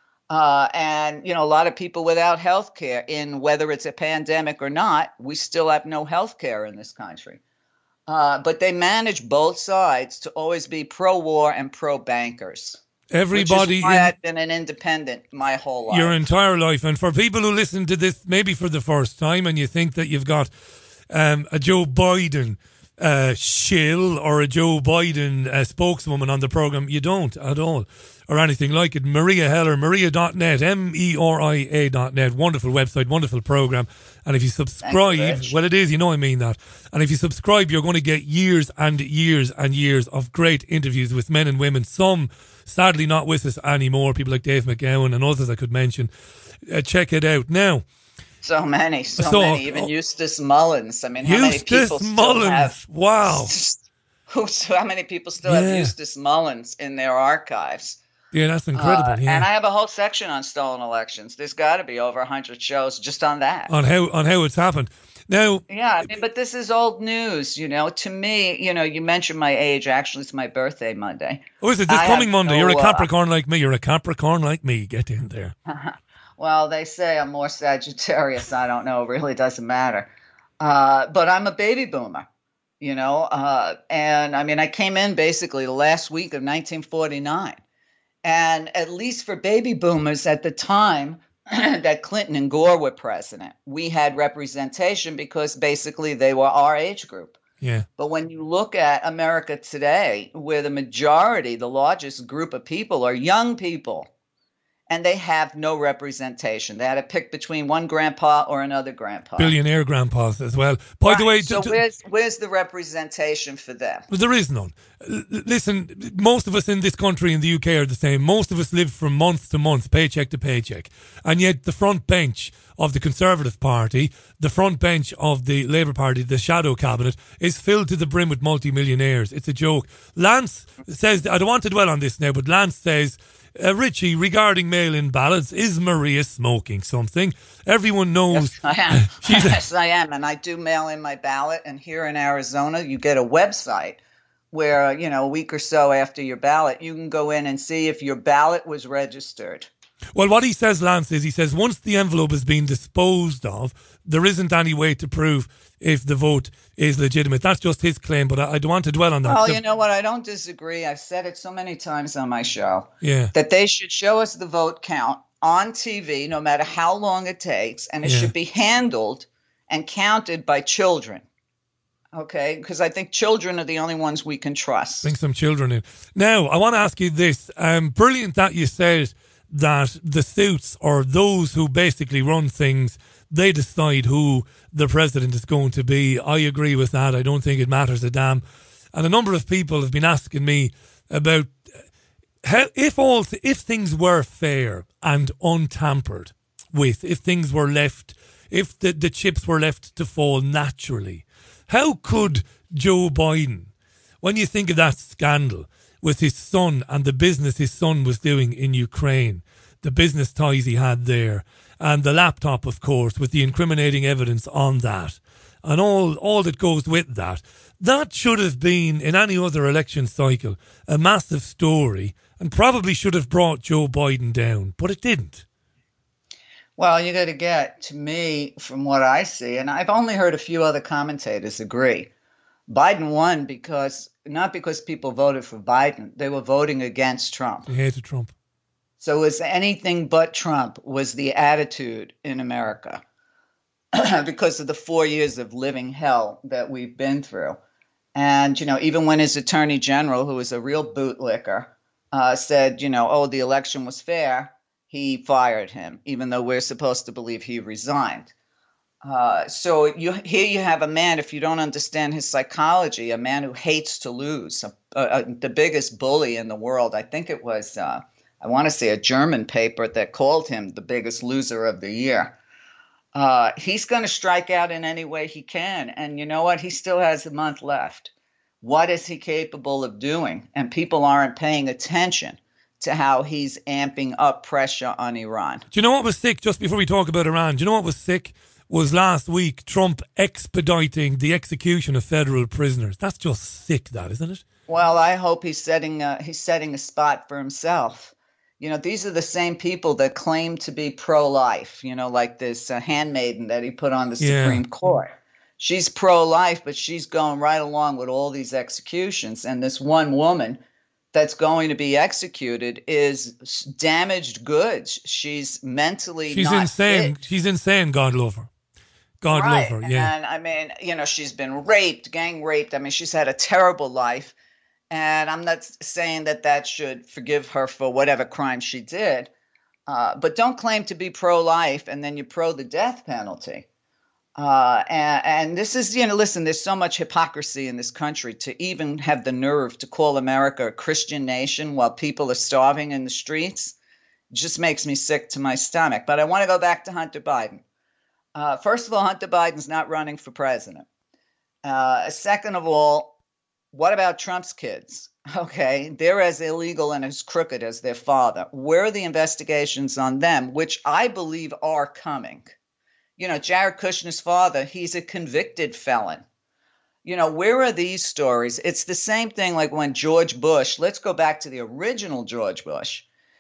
Uh, and, you know, a lot of people without health care, in whether it's a pandemic or not, we still have no health care in this country. Uh, but they manage both sides to always be pro-war and pro-bankers. Everybody Which is why in- I've been an independent my whole life. Your entire life. And for people who listen to this maybe for the first time and you think that you've got um, a Joe Biden uh, shill or a Joe Biden uh, spokeswoman on the programme, you don't at all, or anything like it. Maria Heller, maria dot net, M E R I A dot net. Wonderful website, wonderful programme. And if you subscribe, Thanks, Rich. well, it is, you know I mean that. And if you subscribe, you're going to get years and years and years of great interviews with men and women, some sadly not with us anymore, people like Dave McGowan and others I could mention. Uh, check it out. Now, So many, so, So- many. Even Eustace Mullins. I mean, how many Eustace people Mullins, still have? wow. Who? How many people still Yeah. have Eustace Mullins in their archives? Yeah, that's incredible. Uh, yeah. And I have a whole section on stolen elections. There's got to be over a hundred shows just on that. on how on how it's happened. Now, Yeah, I mean, but this is old news, you know. To me, you know, you mentioned my age. Actually, it's my birthday Monday. oh, is it this I coming have Monday? no, You're a uh, Capricorn like me. You're a Capricorn like me. Get in there. Well, they say I'm more Sagittarius. I don't know. It really doesn't matter. Uh, but I'm a baby boomer, you know. Uh, and I mean, I came in basically the last week of nineteen forty-nine. And at least for baby boomers at the time that Clinton and Gore were president, we had representation because basically they were our age group. Yeah. But when you look at America today, where the majority, the largest group of people are young people, and they have no representation. They had to pick between one grandpa or another grandpa. Billionaire grandpas as well. By right. the way, so d- where's where's the representation for them? Well, there is none. L- listen, most of us in this country in the U K are the same. Most of us live from month to month, paycheck to paycheck. And yet the front bench of the Conservative Party, the front bench of the Labour Party, the shadow cabinet, is filled to the brim with multimillionaires. It's a joke. Lance says, I don't want to dwell on this now, but Lance says, Uh, Richie, regarding mail-in ballots, is Maria smoking something? Everyone knows. Yes, I am. yes, I am. And I do mail in my ballot. And here in Arizona, you get a website where, you know, a week or so after your ballot, you can go in and see if your ballot was registered. Well, what he says, Lance, is he says once the envelope has been disposed of, there isn't any way to prove if the vote is legitimate. That's just his claim, but I, I don't want to dwell on that. Well, you know what? I don't disagree. I've said it so many times on my show. Yeah. That they should show us the vote count on T V, no matter how long it takes, and it Yeah. should be handled and counted by children. Okay? Because I think children are the only ones we can trust. Bring some children in. Now, I want to ask you this. Um, brilliant that you said that the suits, or those who basically run things, they decide who the president is going to be. I agree with that. I don't think it matters a damn. And a number of people have been asking me about how, if all th- if things were fair and untampered with, if things were left, if the, the chips were left to fall naturally, how could Joe Biden, when you think of that scandal with his son and the business his son was doing in Ukraine, the business ties he had there, and the laptop, of course, with the incriminating evidence on that, and all, all that goes with that, that should have been, in any other election cycle, a massive story, and probably should have brought Joe Biden down, but it didn't. Well, you got to get, to me, from what I see, and I've only heard a few other commentators agree, Biden won because, not because people voted for Biden, they were voting against Trump. They hated Trump. So it was anything but Trump was the attitude in America because of the four years of living hell that we've been through. And, you know, even when his attorney general, who was a real bootlicker, uh, said, you know, oh, the election was fair, he fired him, even though we're supposed to believe he resigned. Uh, so you, here you have a man, if you don't understand his psychology, a man who hates to lose, a, a, the biggest bully in the world. I think it was, uh, I want to say, a German paper that called him the biggest loser of the year. Uh, he's going to strike out in any way he can. And you know what? He still has a month left. What is he capable of doing? And people aren't paying attention to how he's amping up pressure on Iran. Do you know what was sick, just before we talk about Iran, do you know what was sick? Was last week Trump expediting the execution of federal prisoners. That's just sick, that, isn't it? Well, I hope he's setting a, he's setting a spot for himself. You know, these are the same people that claim to be pro-life, you know, like this uh, handmaiden that he put on the Yeah. Supreme Court. She's pro-life, but she's going right along with all these executions. And this one woman that's going to be executed is s- damaged goods. She's mentally She's not insane. fit. She's insane, God love her. God Right. love her, yeah. And I mean, you know, she's been raped, gang raped. I mean, she's had a terrible life. And I'm not s- saying that that should forgive her for whatever crime she did. Uh, but don't claim to be pro-life and then you're pro the death penalty. Uh, and, and this is, you know, listen, there's so much hypocrisy in this country to even have the nerve to call America a Christian nation while people are starving in the streets. It just makes me sick to my stomach. But I want to go back to Hunter Biden. Uh, first of all, Hunter Biden's not running for president. Uh, second of all, what about Trump's kids? Okay, they're as illegal and as crooked as their father. Where are the investigations on them, which I believe are coming? You know, Jared Kushner's father, he's a convicted felon. You know, where are these stories? It's the same thing like when George Bush, let's go back to the original George Bush.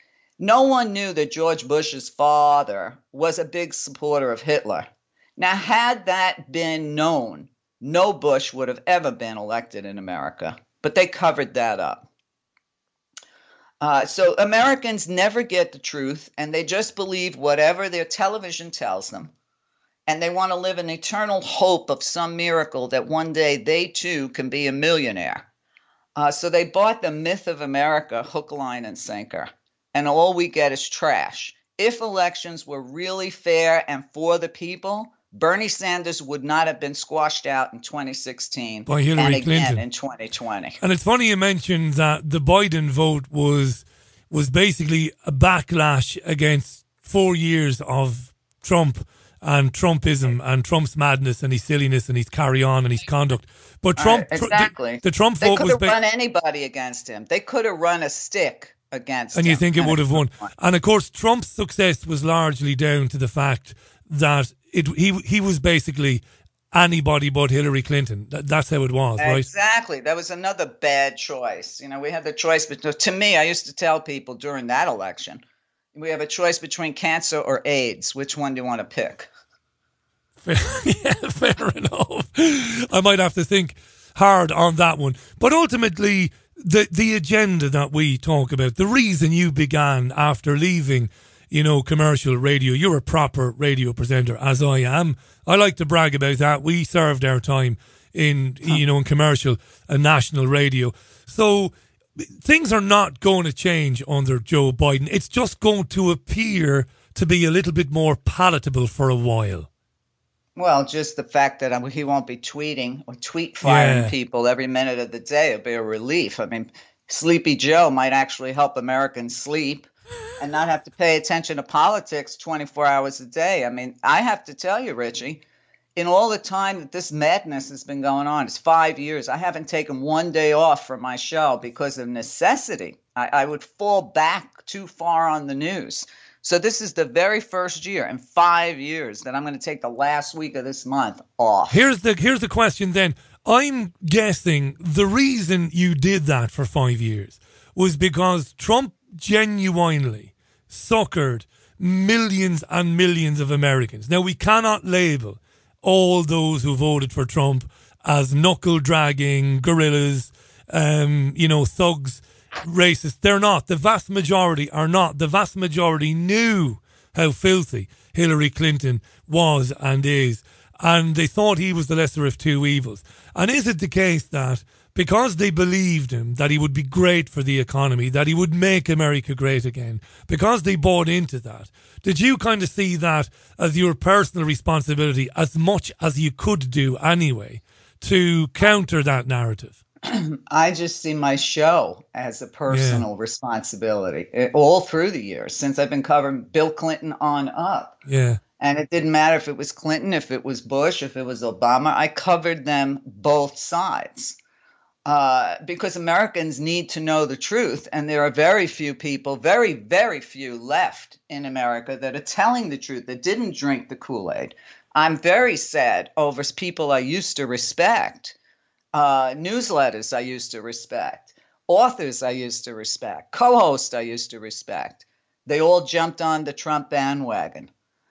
No one knew that George Bush's father was a big supporter of Hitler. Now, had that been known, no Bush would have ever been elected in America, but they covered that up. Uh, so Americans never get the truth, and they just believe whatever their television tells them, and they want to live in eternal hope of some miracle that one day they too can be a millionaire. Uh, so they bought the myth of America hook, line, and sinker. and all we get is trash. If elections were really fair and for the people, Bernie Sanders would not have been squashed out in twenty sixteen by Hillary and again Clinton in twenty twenty. And it's funny you mentioned that the Biden vote was was basically a backlash against four years of Trump and Trumpism and Trump's madness and his silliness and his carry on and his conduct. But Trump, uh, exactly, the, the Trump they vote could was have ba- run anybody against him. They could have run a stick against and him. you think it and would have won. And of course, Trump's success was largely down to the fact that it he he was basically anybody but Hillary Clinton. That, that's how it was, right? Exactly. That was another bad choice. You know, we had the choice between, to me, I used to tell people during that election, we have a choice between cancer or AIDS. Which one do you want to pick? Fair, yeah, fair enough. I might have to think hard on that one. But ultimately, the the agenda that we talk about, the reason you began after leaving, you know, commercial radio, you're a proper radio presenter, as I am. I like to brag about that. We served our time in, you know, in commercial and national radio. So things are not going to change under Joe Biden. It's just going to appear to be a little bit more palatable for a while. Well, just the fact that um, he won't be tweeting or tweet firing Yeah. people every minute of the day will be a relief. I mean, Sleepy Joe might actually help Americans sleep and not have to pay attention to politics twenty-four hours a day. I mean, I have to tell you, Richie, in all the time that this madness has been going on, it's five years, I haven't taken one day off from my show because of necessity. I, I would fall back too far on the news. So this is the very first year in five years that I'm going to take the last week of this month off. Here's the here's the question then. I'm guessing the reason you did that for five years was because Trump genuinely suckered millions and millions of Americans. Now, we cannot label all those who voted for Trump as knuckle-dragging guerrillas, um, you know, thugs, racists. They're not. The vast majority are not. The vast majority knew how filthy Hillary Clinton was and is, and they thought he was the lesser of two evils. And is it the case that because they believed him, that he would be great for the economy, that he would make America great again, because they bought into that, did you kind of see that as your personal responsibility as much as you could do anyway to counter that narrative? I just see my show as a personal yeah. responsibility it, all through the years since I've been covering Bill Clinton on up. Yeah. And it didn't matter if it was Clinton, if it was Bush, if it was Obama. I covered them both sides. Uh, because Americans need to know the truth. And there are very few people, very, very few left in America that are telling the truth, that didn't drink the Kool-Aid. I'm very sad over people I used to respect, uh, newsletters I used to respect, authors I used to respect, co-hosts I used to respect. They all jumped on the Trump bandwagon.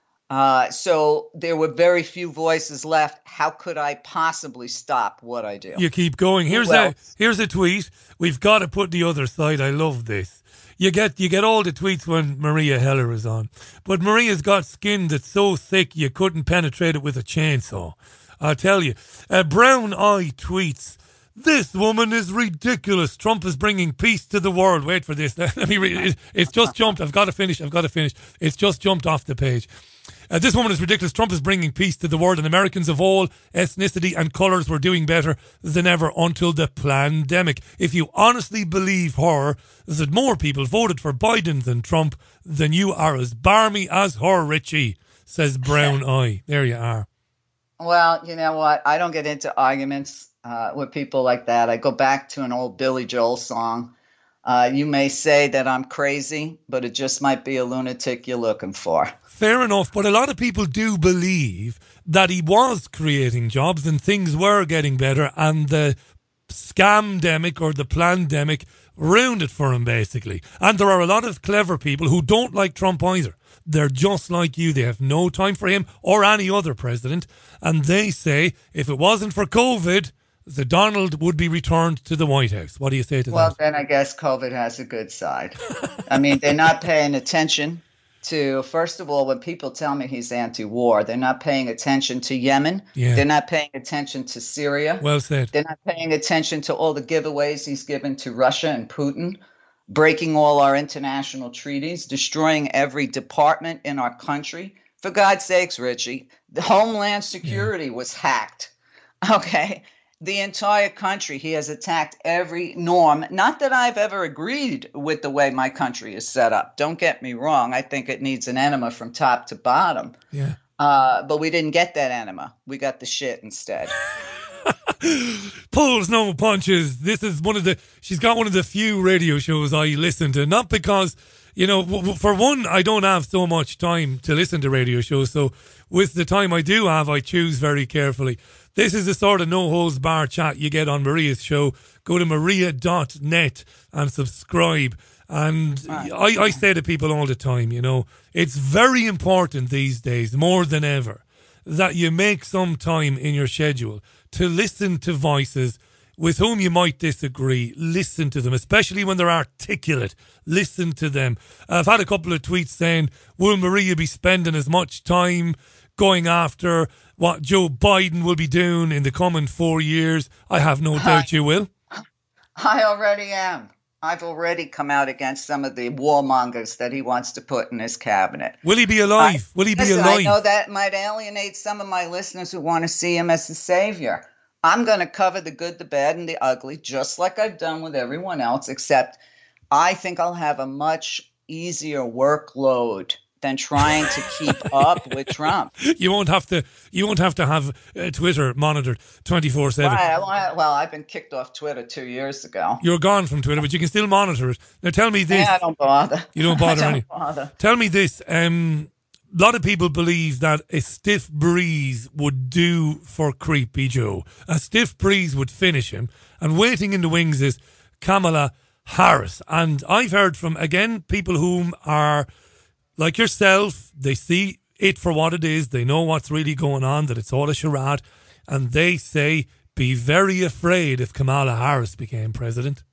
Uh, so there were very few voices left. How could I possibly stop what I do? You keep going. Here's well, a here's a tweet. We've got to put the other side. I love this. You get you get all the tweets when Maria Heller is on, but Maria's got skin that's so thick you couldn't penetrate it with a chainsaw. I'll tell you. Uh, Brown Eye tweets, "This woman is ridiculous. Trump is bringing peace to the world." Wait for this. Let me read it. It's just jumped. I've got to finish. I've got to finish. It's just jumped off the page. Uh, this woman is ridiculous. Trump is bringing peace to the world, and Americans of all ethnicity and colours were doing better than ever until the pandemic. If you honestly believe her, that more people voted for Biden than Trump, then you are as barmy as her, Richie, says Brown Eye. There you are. Well, you know what? I don't get into arguments uh, with people like that. I go back to an old Billy Joel song. Uh, you may say that I'm crazy, but it just might be a lunatic you're looking for. Fair enough, but a lot of people do believe that he was creating jobs and things were getting better, and the scamdemic or the plandemic ruined it for him, basically. And there are a lot of clever people who don't like Trump either. They're just like you. They have no time for him or any other president. And they say if it wasn't for COVID, the Donald would be returned to the White House. What do you say to well, that? Well, then I guess COVID has a good side. I mean, they're not paying attention to, first of all, when people tell me he's anti-war, they're not paying attention to Yemen. Yeah. They're not paying attention to Syria. Well said. They're not paying attention to all the giveaways he's given to Russia and Putin. breaking all our international treaties, destroying every department in our country. For God's sakes, Richie, the Homeland Security yeah. was hacked. Okay. The entire country, he has attacked every norm. Not that I've ever agreed with the way my country is set up. Don't get me wrong. I think it needs an enema from top to bottom. Yeah. Uh, but we didn't get that enema. We got the shit instead. Pulls no punches. This is one of the, she's got one of the few radio shows I listen to. Not because, you know, w- for one, I don't have so much time to listen to radio shows. So with the time I do have, I choose very carefully. This is the sort of no-holds-bar chat you get on Maria's show. Go to maria dot net and subscribe. And I, I say to people all the time, you know, it's very important these days, more than ever, that you make some time in your schedule to listen to voices with whom you might disagree. Listen to them, especially when they're articulate. Listen to them. I've had a couple of tweets saying, will Maria be spending as much time going after what Joe Biden will be doing in the coming four years? I have no doubt you will. I already am. I've already come out against some of the warmongers that he wants to put in his cabinet. Will he be alive? I, will he be listen, alive? I know that might alienate some of my listeners who want to see him as the savior. I'm going to cover the good, the bad, and the ugly, just like I've done with everyone else, except I think I'll have a much easier workload than trying to keep up with Trump. You won't have to. You won't have to have uh, Twitter monitored twenty-four seven. Right, well, I've been kicked off Twitter two years ago. You're gone from Twitter, but you can still monitor it. Now, tell me this. Yeah, I don't bother. You don't bother. I don't any. bother. Tell me this. Um, a lot of people believe that a stiff breeze would do for Creepy Joe. A stiff breeze would finish him, and waiting in the wings is Kamala Harris. And I've heard from again people whom are like yourself, they see it for what it is. They know what's really going on, that it's all a charade. And they say, be very afraid if Kamala Harris became president.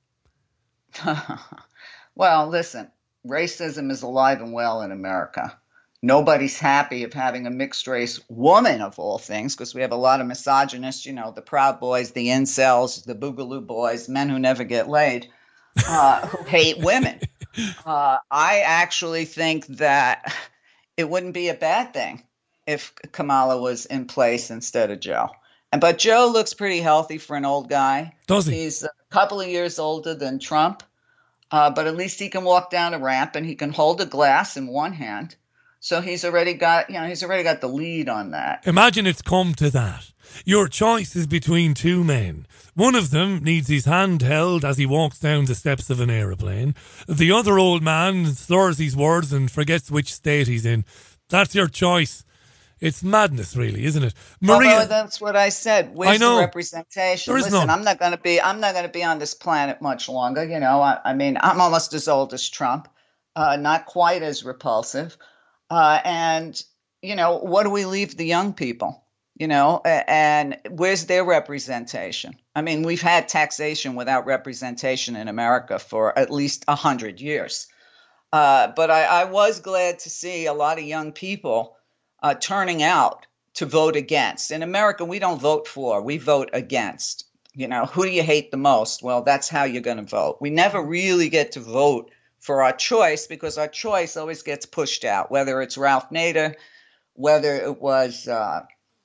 Well, listen, racism is alive and well in America. Nobody's happy of having a mixed race woman, of all things, because we have a lot of misogynists, you know, the Proud Boys, the incels, the Boogaloo Boys, men who never get laid, uh, who hate women. Uh, I actually think that it wouldn't be a bad thing if Kamala was in place instead of Joe. And but Joe looks pretty healthy for an old guy. Does he? He's a couple of years older than Trump, uh, but at least he can walk down a ramp and he can hold a glass in one hand. So he's already got, you know, he's already got the lead on that. Imagine it's come to that. Your choice is between two men. One of them needs his hand held as he walks down the steps of an aeroplane. The other old man slurs his words and forgets which state he's in. That's your choice. It's madness, really, isn't it, Maria? Although that's what I said. Where's I know. the representation? There is Listen, none. I'm not going to be. I'm not going to be on this planet much longer. You know, I, I mean, I'm almost as old as Trump, uh, not quite as repulsive. Uh, and you know, what do we leave the young people? You know, and where's their representation? I mean, we've had taxation without representation in America for at least a hundred years. Uh, but I, I was glad to see a lot of young people uh, turning out to vote against. In America, we don't vote for, we vote against. You know, who do you hate the most? Well, that's how you're going to vote. We never really get to vote for our choice because our choice always gets pushed out, whether it's Ralph Nader, whether it was... Uh,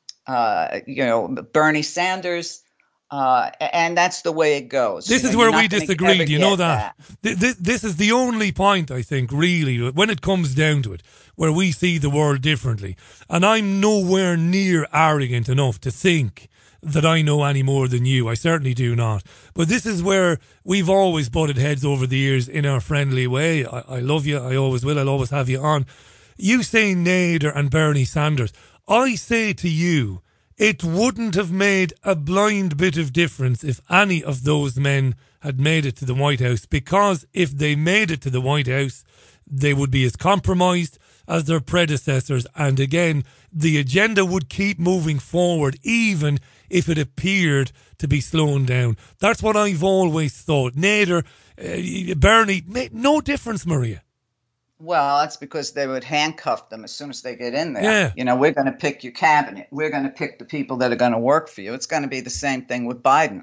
Uh, you know, Bernie Sanders, uh, and that's the way it goes. This you is know, where you're we not gonna disagree. ever Do you know get that? Th- This, this is the only point, I think, really, when it comes down to it, where we see the world differently. And I'm nowhere near arrogant enough to think that I know any more than you. I certainly do not. But this is where we've always butted heads over the years in our friendly way. I, I love you. I always will. I'll always have you on. You say Nader and Bernie Sanders. I say to you, it wouldn't have made a blind bit of difference if any of those men had made it to the White House, because if they made it to the White House, they would be as compromised as their predecessors. And again, the agenda would keep moving forward, even if it appeared to be slowing down. That's what I've always thought. Nader, uh, Bernie, made no difference, Maria. Well, that's because they would handcuff them as soon as they get in there. Yeah. You know, we're going to pick your cabinet. We're going to pick the people that are going to work for you. It's going to be the same thing with Biden.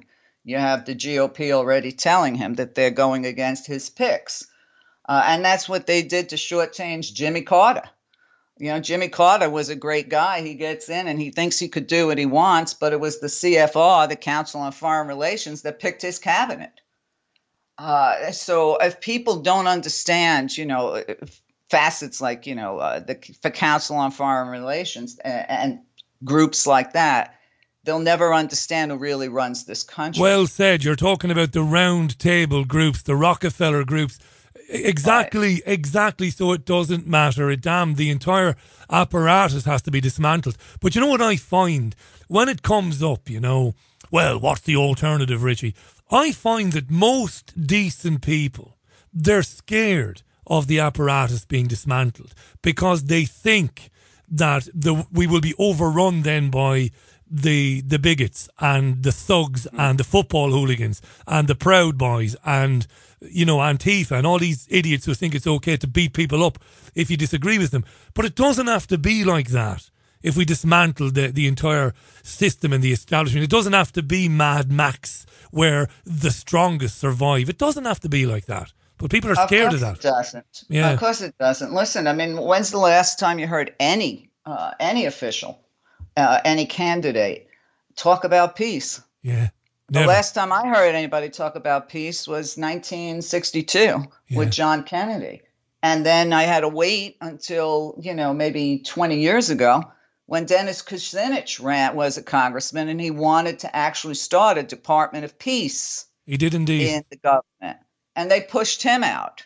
You have the G O P already telling him that they're going against his picks. Uh, and that's what they did to shortchange Jimmy Carter. You know, Jimmy Carter was a great guy. He gets in and he thinks he could do what he wants, but it was the C F R, the Council on Foreign Relations, that picked his cabinet. Uh, so if people don't understand, you know, facets like, you know, uh, the, the Council on Foreign Relations and, and groups like that, they'll never understand who really runs this country. Well said. You're talking about the round table groups, the Rockefeller groups. Exactly, right. exactly. So it doesn't matter. It damn, the entire apparatus has to be dismantled. But you know what I find? When it comes up, you know, well, what's the alternative, Richie? I find that most decent people, they're scared of the apparatus being dismantled because they think that the we will be overrun then by the the bigots and the thugs and the football hooligans and the Proud Boys and, you know, Antifa and all these idiots who think it's okay to beat people up if you disagree with them. But it doesn't have to be like that if we dismantle the, the entire system and the establishment. It doesn't have to be Mad Max where the strongest survive. It doesn't have to be like that. But people are scared of, of that. It doesn't. Yeah. Of course it doesn't. Listen, I mean, when's the last time you heard any uh, any official, uh, any candidate talk about peace? Yeah. Never. The last time I heard anybody talk about peace was nineteen sixty-two yeah. with John Kennedy. And then I had to wait until, you know, maybe twenty years ago when Dennis Kucinich ran, was a congressman, and he wanted to actually start a Department of Peace. He did indeed. In the government. And they pushed him out.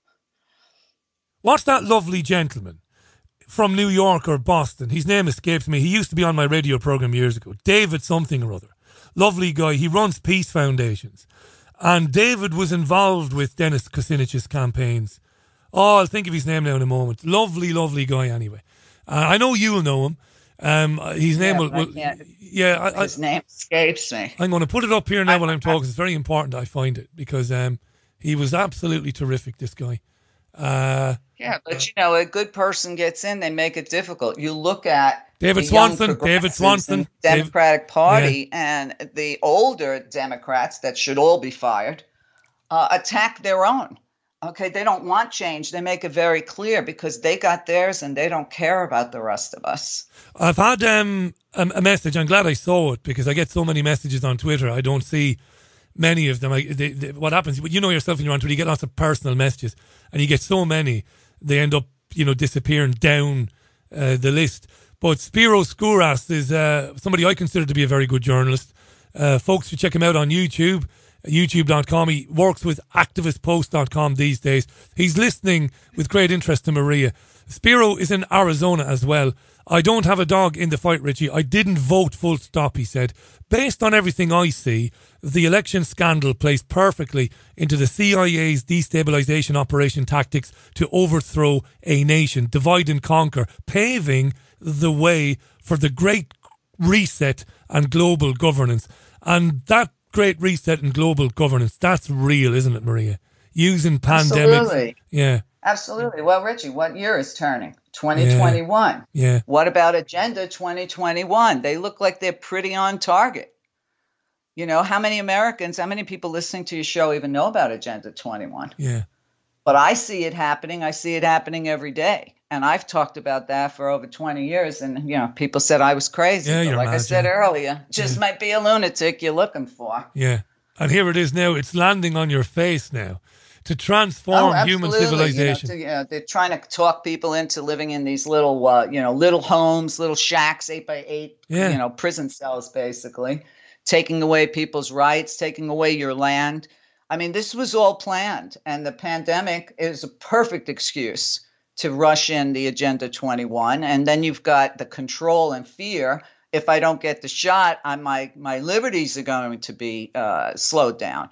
What's that lovely gentleman from New York or Boston? His name escapes me. He used to be on my radio program years ago. David something or other. Lovely guy. He runs peace foundations. And David was involved with Dennis Kucinich's campaigns. Oh, I'll think of his name now in a moment. Lovely, lovely guy anyway. Uh, I know you'll know him. Um, his name yeah, will... will yeah, I, his I, name escapes me. I'm going to put it up here now I, while I'm talking. It's very important I find it because um, he was absolutely terrific, this guy. Uh, yeah, but you know, a good person gets in, they make it difficult. You look at David Swanson, David Swanson, Democratic David, Party, yeah. and the older Democrats that should all be fired uh, attack their own. Okay, they don't want change. They make it very clear because they got theirs and they don't care about the rest of us. I've had um, a, a message. I'm glad I saw it because I get so many messages on Twitter. I don't see many of them. I, they, they, what happens, you know yourself when you're on Twitter, you get lots of personal messages and you get so many, they end up, you know, disappearing down uh, the list. But Spiro Skouras is uh, somebody I consider to be a very good journalist. Uh, folks should check him out on YouTube. YouTube dot com. He works with activist post dot com these days. He's listening with great interest to Maria. Spiro is in Arizona as well. I don't have a dog in the fight, Richie. I didn't vote full stop, he said. Based on everything I see, the election scandal plays perfectly into the C I A's destabilization operation tactics to overthrow a nation, divide and conquer, paving the way for the great reset and global governance. And that great reset and global governance, that's real, isn't it, Maria? Using pandemics. Absolutely. Yeah. Absolutely. Well, Richie, what year is turning? twenty twenty-one. Yeah. yeah. What about Agenda twenty twenty-one? They look like they're pretty on target. You know, how many Americans, how many people listening to your show even know about Agenda twenty-one? Yeah. But I see it happening. I see it happening every day. And I've talked about that for over twenty years. And, you know, people said I was crazy. Yeah, but you're like mad, I said yeah. earlier, just yeah. might be a lunatic you're looking for. Yeah. And here it is now. It's landing on your face now to transform oh, human civilization. You know, to, you know, they're trying to talk people into living in these little, uh, you know, little homes, little shacks, eight by eight, yeah. you know, prison cells, basically, taking away people's rights, taking away your land. I mean, this was all planned. And the pandemic is a perfect excuse to rush in the Agenda twenty-one. And then you've got the control and fear. If I don't get the shot, I, my, my liberties are going to be uh, slowed down.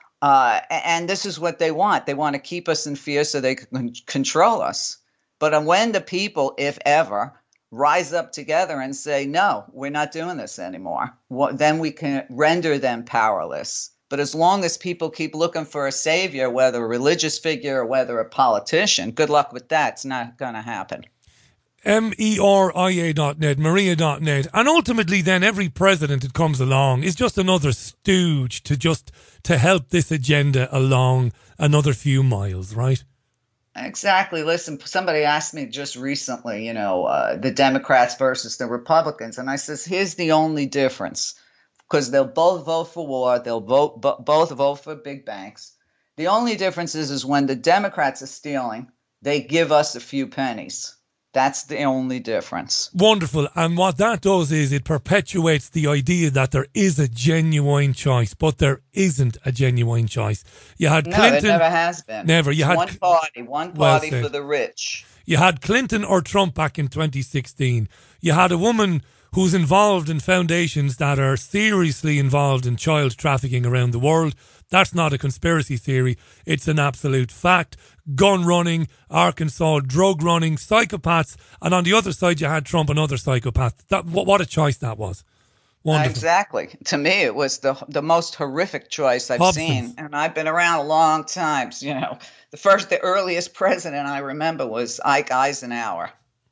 Uh, and this is what they want. They want to keep us in fear so they can control us. But when the people, if ever, rise up together and say, no, we're not doing this anymore, well, then we can render them powerless. But as long as people keep looking for a savior, whether a religious figure or whether a politician, good luck with that. It's not going to happen. M E R I A dot net, Maria dot net. And ultimately then every president that comes along is just another stooge to just to help this agenda along another few miles, right? Exactly. Listen, somebody asked me just recently, you know, uh, the Democrats versus the Republicans. And I says, here's the only difference. Because they'll both vote for war. They'll vote bo- both vote for big banks. The only difference is, is when the Democrats are stealing, they give us a few pennies. That's the only difference. Wonderful. And what that does is it perpetuates the idea that there is a genuine choice, but there isn't a genuine choice. You had no, Clinton. it never has been. Never. You it's had one party, one party well for the rich. You had Clinton or Trump back in twenty sixteen. You had a woman who's involved in foundations that are seriously involved in child trafficking around the world. That's not a conspiracy theory. It's an absolute fact. Gun running, Arkansas, drug running, psychopaths. And on the other side, you had Trump, another psychopath. That, what, what a choice that was. Wonderful. Exactly. To me, it was the the most horrific choice I've Hobson's. seen. And I've been around a long time. You know, the first, the earliest president I remember was Ike Eisenhower.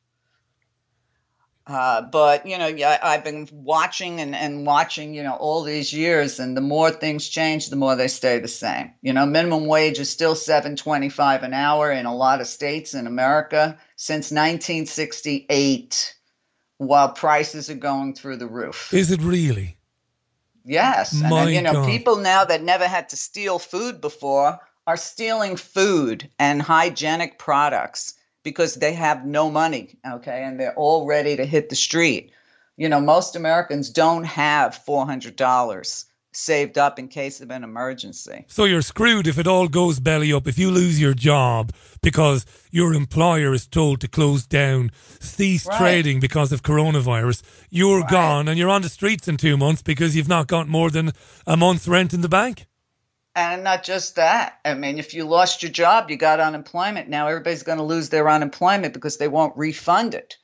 Uh, but, you know, yeah, I've been watching and, and watching, you know, all these years, and the more things change, the more they stay the same. You know, minimum wage is still seven twenty-five an hour in a lot of states in America since nineteen sixty-eight, while prices are going through the roof. Is it really? Yes. My and, you know, God. people now that never had to steal food before are stealing food and hygienic products because they have no money, okay, and they're all ready to hit the street. You know, most Americans don't have four hundred dollars saved up in case of an emergency. So you're screwed if it all goes belly up. If you lose your job because your employer is told to close down, cease Right. trading because of coronavirus, you're Right. gone and you're on the streets in two months because you've not got more than a month's rent in the bank. And not just that. I mean, if you lost your job, you got unemployment. Now everybody's going to lose their unemployment because they won't refund it.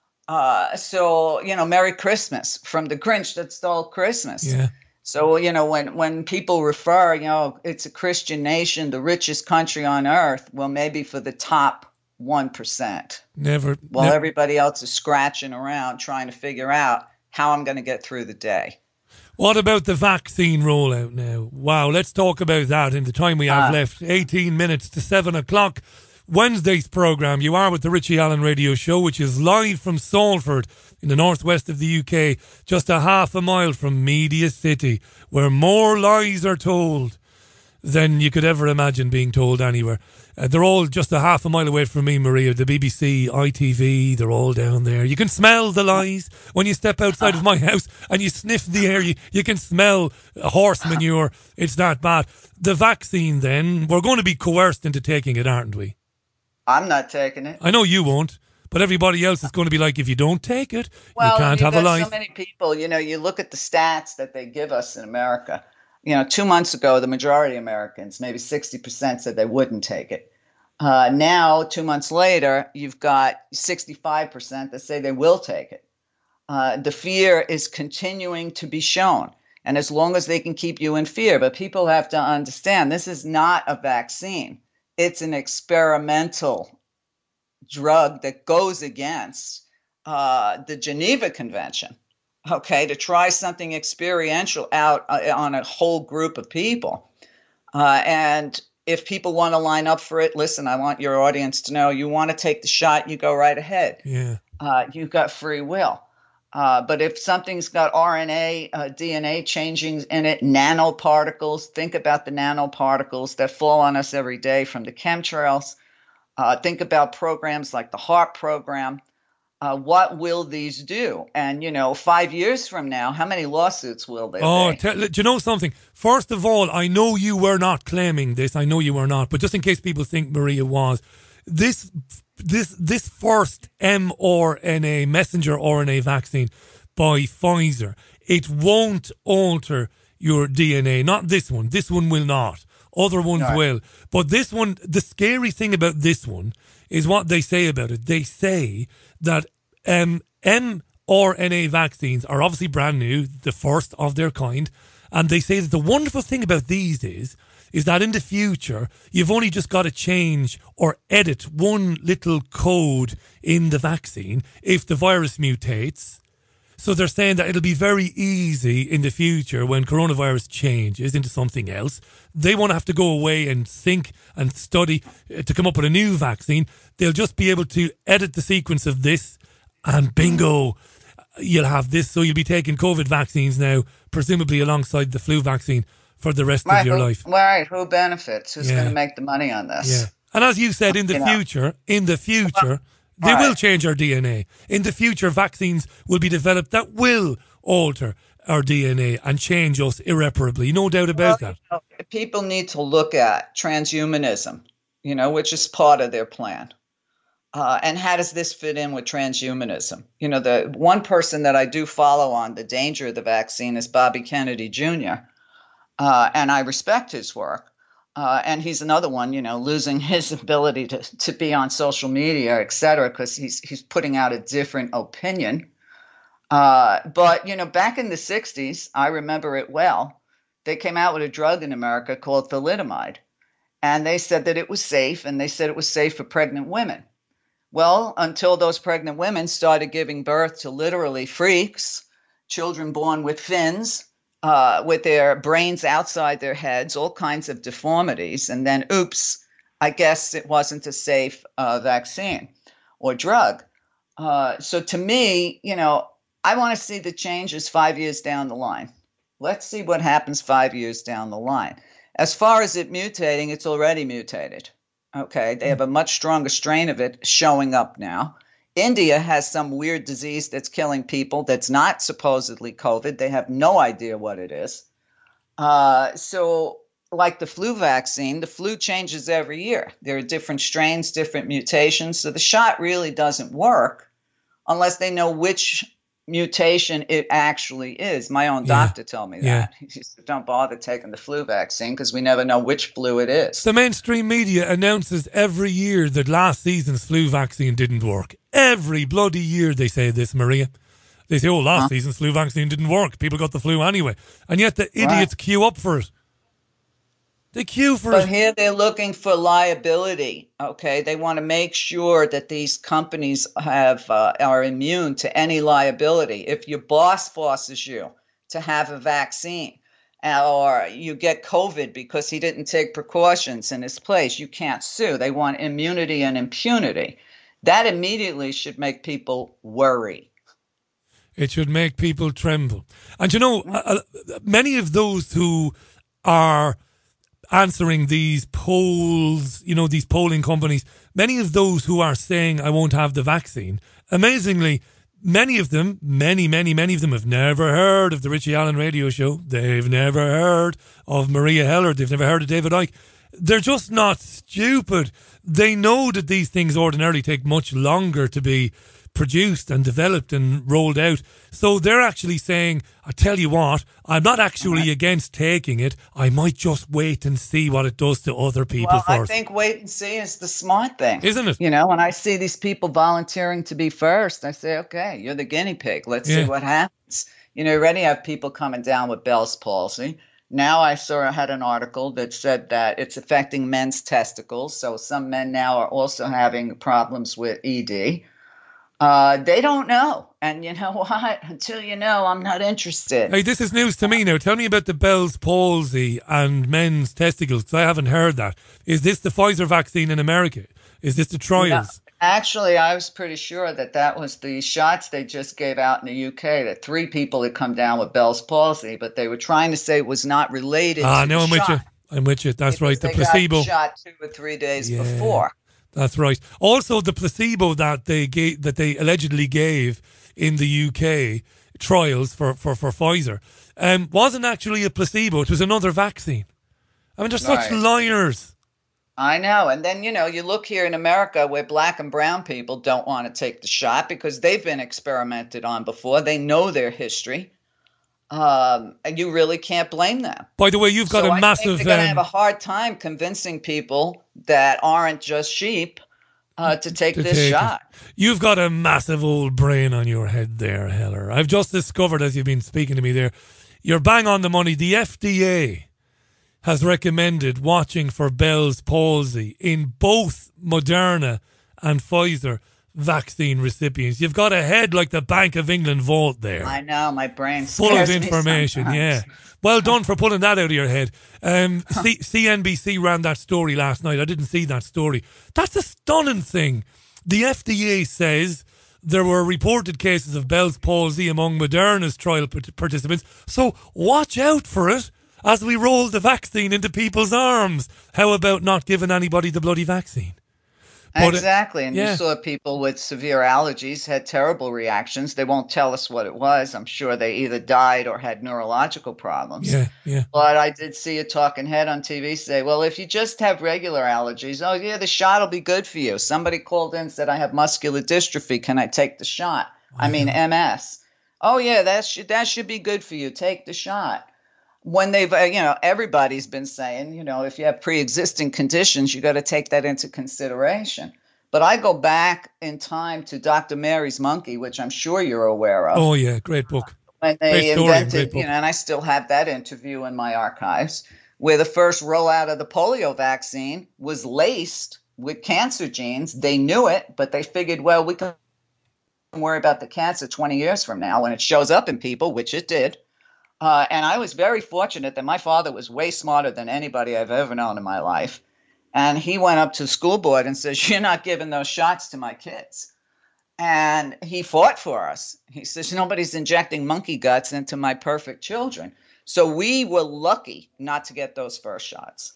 Uh, so, you know, Merry Christmas from the Grinch that stole Christmas. Yeah. So, you know, when, when people refer, you know, it's a Christian nation, the richest country on earth, well, maybe for the top one percent. Never. While ne- everybody else is scratching around trying to figure out how I'm going to get through the day. What about the vaccine rollout now? Wow, let's talk about that in the time we have Ah. left. eighteen minutes to seven o'clock. Wednesday's programme, you are with the Richie Allen Radio Show, which is live from Salford in the northwest of the U K, just a half a mile from Media City, where more lies are told than you could ever imagine being told anywhere. Uh, they're all just a half a mile away from me, Maria. The B B C, I T V, they're all down there. You can smell the lies when you step outside of my house and you sniff the air. You, you can smell horse manure. It's that bad. The vaccine, then, we're going to be coerced into taking it, aren't we? I'm not taking it. I know you won't, but everybody else is going to be like, if you don't take it, Well, you can't you have a got life. so many people, you know, you look at the stats that they give us in America. You know, two months ago, the majority of Americans, maybe sixty percent, said they wouldn't take it. Uh, now, two months later, you've got sixty-five percent that say they will take it. Uh, the fear is continuing to be shown. And as long as they can keep you in fear, but people have to understand this is not a vaccine. It's an experimental drug that goes against uh, the Geneva Convention, okay, to try something experiential out uh, on a whole group of people. Uh, and if people want to line up for it, listen, I want your audience to know you want to take the shot, you go right ahead. Yeah. Uh, you've got free will. Uh, but if something's got R N A, uh, D N A changing in it, nanoparticles, think about the nanoparticles that fall on us every day from the chemtrails. Uh, think about programs like the HARP program. Uh, what will these do? And, you know, five years from now, how many lawsuits will there Oh, be? tell, do you know something? First of all, I know you were not claiming this. I know you were not. But just in case people think Maria was, this this this first mRNA, messenger R N A vaccine by Pfizer, it won't alter your D N A. Not this one. This one will not. Other ones Right. will. But this one, the scary thing about this one is what they say about it. They say that um, mRNA vaccines are obviously brand new, the first of their kind. And they say that the wonderful thing about these is is that in the future, you've only just got to change or edit one little code in the vaccine if the virus mutates. So they're saying that it'll be very easy in the future when coronavirus changes into something else. They won't have to go away and think and study to come up with a new vaccine. They'll just be able to edit the sequence of this and bingo, you'll have this. So you'll be taking COVID vaccines now, presumably alongside the flu vaccine for the rest right, of your who, life. Right, who benefits? Who's Yeah. going to make the money on this? Yeah. And as you said, in the You know. future, in the future, they Right. will change our D N A. In the future, vaccines will be developed that will alter our D N A and change us irreparably. No doubt about Well, that. you know, people need to look at transhumanism, you know, which is part of their plan. Uh, and how does this fit in with transhumanism? You know, the one person that I do follow on the danger of the vaccine is Bobby Kennedy Junior Uh, and I respect his work. Uh, and he's another one, you know, losing his ability to, to be on social media, et cetera, because he's, he's putting out a different opinion. Uh, but, you know, back in the sixties, I remember it well, they came out with a drug in America called thalidomide. And they said that it was safe, and they said it was safe for pregnant women. Well, until those pregnant women started giving birth to literally freaks, children born with fins, uh, with their brains outside their heads, all kinds of deformities. And then, oops, I guess it wasn't a safe uh, vaccine or drug. Uh, so to me, you know, I want to see the changes five years down the line. Let's see what happens five years down the line. As far as it mutating, it's already mutated. Okay, they have a much stronger strain of it showing up now. India has some weird disease that's killing people that's not supposedly COVID. They have no idea what it is. Uh, so like the flu vaccine, the flu changes every year. There are different strains, different mutations. So the shot really doesn't work unless they know which mutation it actually is. My own Yeah. doctor told me Yeah. that. He said, don't bother taking the flu vaccine because we never know which flu it is. The mainstream media announces every year that last season's flu vaccine didn't work. Every bloody year they say this, Maria. They say, oh, last Huh? season's flu vaccine didn't work. People got the flu anyway. And yet the idiots queue up for it. They queue for But it. here they're looking for liability. Okay, they want to make sure that these companies have uh, are immune to any liability. If your boss forces you to have a vaccine, uh, or you get COVID because he didn't take precautions in his place, you can't sue. They want immunity and impunity. That immediately should make people worry. It should make people tremble. And you know, uh, uh, many of those who are answering these polls, you know, these polling companies, many of those who are saying, I won't have the vaccine, amazingly, many of them, many, many, many of them have never heard of the Richie Allen radio show. They've never heard of Maria Heller. They've never heard of David Icke. They're just not stupid. They know that these things ordinarily take much longer to be produced and developed and rolled out. So they're actually saying, I tell you what, I'm not actually against taking it. I might just wait and see what it does to other people Well, I first. think wait and see is the smart thing. Isn't it? You know, when I see these people volunteering to be first, I say, okay, you're the guinea pig. Let's Yeah. see what happens. You know, you already have people coming down with Bell's palsy. Now I saw I had an article that said that it's affecting men's testicles. So some men now are also having problems with E D. Uh, they don't know. And you know what? Until you know, I'm not interested. Hey, this is news to me now. Tell me about the Bell's palsy and men's testicles, 'cause I haven't heard that. Is this the Pfizer vaccine in America? Is this the trials? No, actually, I was pretty sure that that was the shots they just gave out in the U K, that three people had come down with Bell's palsy, but they were trying to say it was not related Ah, to no, the I'm with shot. you. I'm with you. That's right. The They placebo. got shot two or three days Yeah. before. That's right. Also, the placebo that they gave, that they allegedly gave in the U K trials for, for, for Pfizer um, wasn't actually a placebo. It was another vaccine. I mean, they're such Right. liars. I know. And then, you know, you look here in America where black and brown people don't want to take the shot because they've been experimented on before. They know their history. Um, and you really can't blame them. By the way, you've got so a I massive. think they're going to um, have a hard time convincing people that aren't just sheep uh, to take to this take it. shot. You've got a massive old brain on your head there, Heller. I've just discovered as you've been speaking to me there, you're bang on the money. The F D A has recommended watching for Bell's palsy in both Moderna and Pfizer vaccine recipients. You've got a head like the Bank of England vault there. I know, my brain full of scares me information. sometimes. Yeah, well done for pulling that out of your head. Um, C- CNBC ran that story last night. I didn't see that story. That's a stunning thing. The F D A says there were reported cases of Bell's palsy among Moderna's trial part- participants, so watch out for it as we roll the vaccine into people's arms. How about not giving anybody the bloody vaccine? But Exactly. And yeah. you saw people with severe allergies had terrible reactions. They won't tell us what it was. I'm sure they either died or had neurological problems. Yeah, yeah. But I did see a talking head on T V say, well, if you just have regular allergies, oh, yeah, the shot will be good for you. Somebody called in and said, I have muscular dystrophy. Can I take the shot? I mean, M S. Oh, yeah, that should, that should be good for you. Take the shot. When they've, uh, you know, everybody's been saying, you know, if you have pre-existing conditions, you got to take that into consideration. But I go back in time to Doctor Mary's Monkey, which I'm sure you're aware of. Oh, yeah, great book. When they Great story, great invented, book. you know, and I still have that interview in my archives, where the first rollout of the polio vaccine was laced with cancer genes. They knew it, but they figured, well, we can worry about the cancer twenty years from now when it shows up in people, which it did. Uh, and I was very fortunate that my father was way smarter than anybody I've ever known in my life. And he went up to the school board and says, you're not giving those shots to my kids. And he fought for us. He says, nobody's injecting monkey guts into my perfect children. So we were lucky not to get those first shots.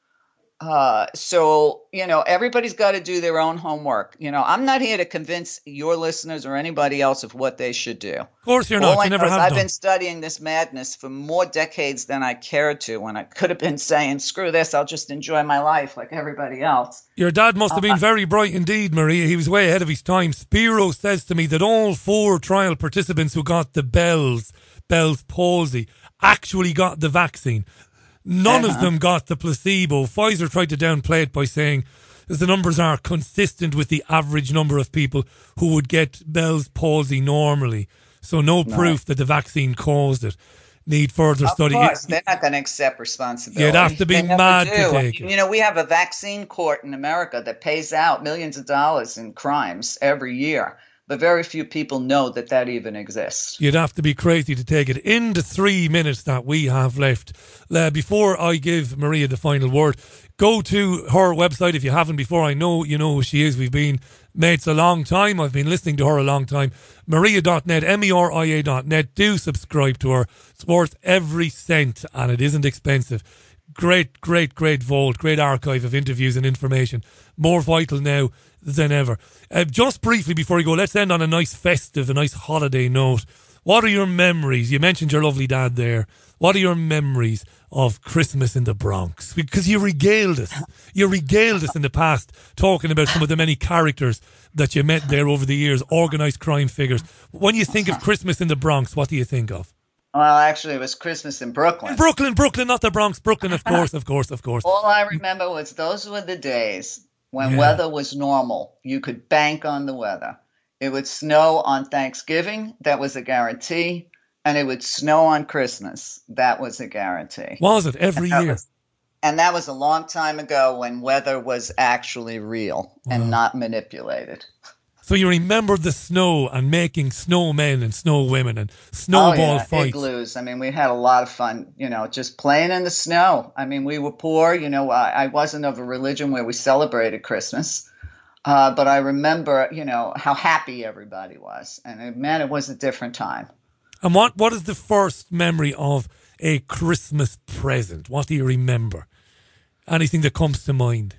Uh, so, you know, everybody's got to do their own homework. You know, I'm not here to convince your listeners or anybody else of what they should do. Of course you're All not. I You never know is have I've done. been studying this madness for more decades than I cared to, when I could have been saying, screw this, I'll just enjoy my life like everybody else. Your dad must have been very bright indeed, Maria. He was way ahead of his time. Spiro says to me that all four trial participants who got the Bell's, Bell's palsy actually got the vaccine. None Uh-huh. of them got the placebo. Pfizer tried to downplay it by saying the numbers are consistent with the average number of people who would get Bell's palsy normally. So no No. proof that the vaccine caused it. Need further study. Of course, they're not going to accept responsibility. You'd have to be They never mad to do. take it. You know, we have a vaccine court in America that pays out millions of dollars in crimes every year, but very few people know that that even exists. You'd have to be crazy to take it. In the three minutes that we have left, uh, before I give Maria the final word, go to her website if you haven't before. I know you know who she is. We've been mates a long time. I've been listening to her a long time. Maria dot net, M E R I A dot net. Do subscribe to her. It's worth every cent and it isn't expensive. Great, great, great vault, great archive of interviews and information. More vital now than ever. Uh, just briefly before we go, let's end on a nice festive, a nice holiday note. What are your memories? You mentioned your lovely dad there. What are your memories of Christmas in the Bronx? Because you regaled us. You regaled us in the past talking about some of the many characters that you met there over the years, organised crime figures. When you think of Christmas in the Bronx, what do you think of? Well, actually, it was Christmas in Brooklyn. Brooklyn, Brooklyn, not the Bronx. Brooklyn, of course, of course, of course. All I remember was those were the days when Yeah. weather was normal. You could bank on the weather. It would snow on Thanksgiving. That was a guarantee. And it would snow on Christmas. That was a guarantee. Was it? Every And that year? was- and that was a long time ago when weather was actually real and not manipulated. So you remember the snow and making snowmen and snow women and snowball oh, yeah. fights. Igloos. I mean, we had a lot of fun, you know, just playing in the snow. I mean, we were poor. You know, I, I wasn't of a religion where we celebrated Christmas. Uh, but I remember, you know, how happy everybody was. And it, man, it was a different time. And what, what is the first memory of a Christmas present? What do you remember? Anything that comes to mind?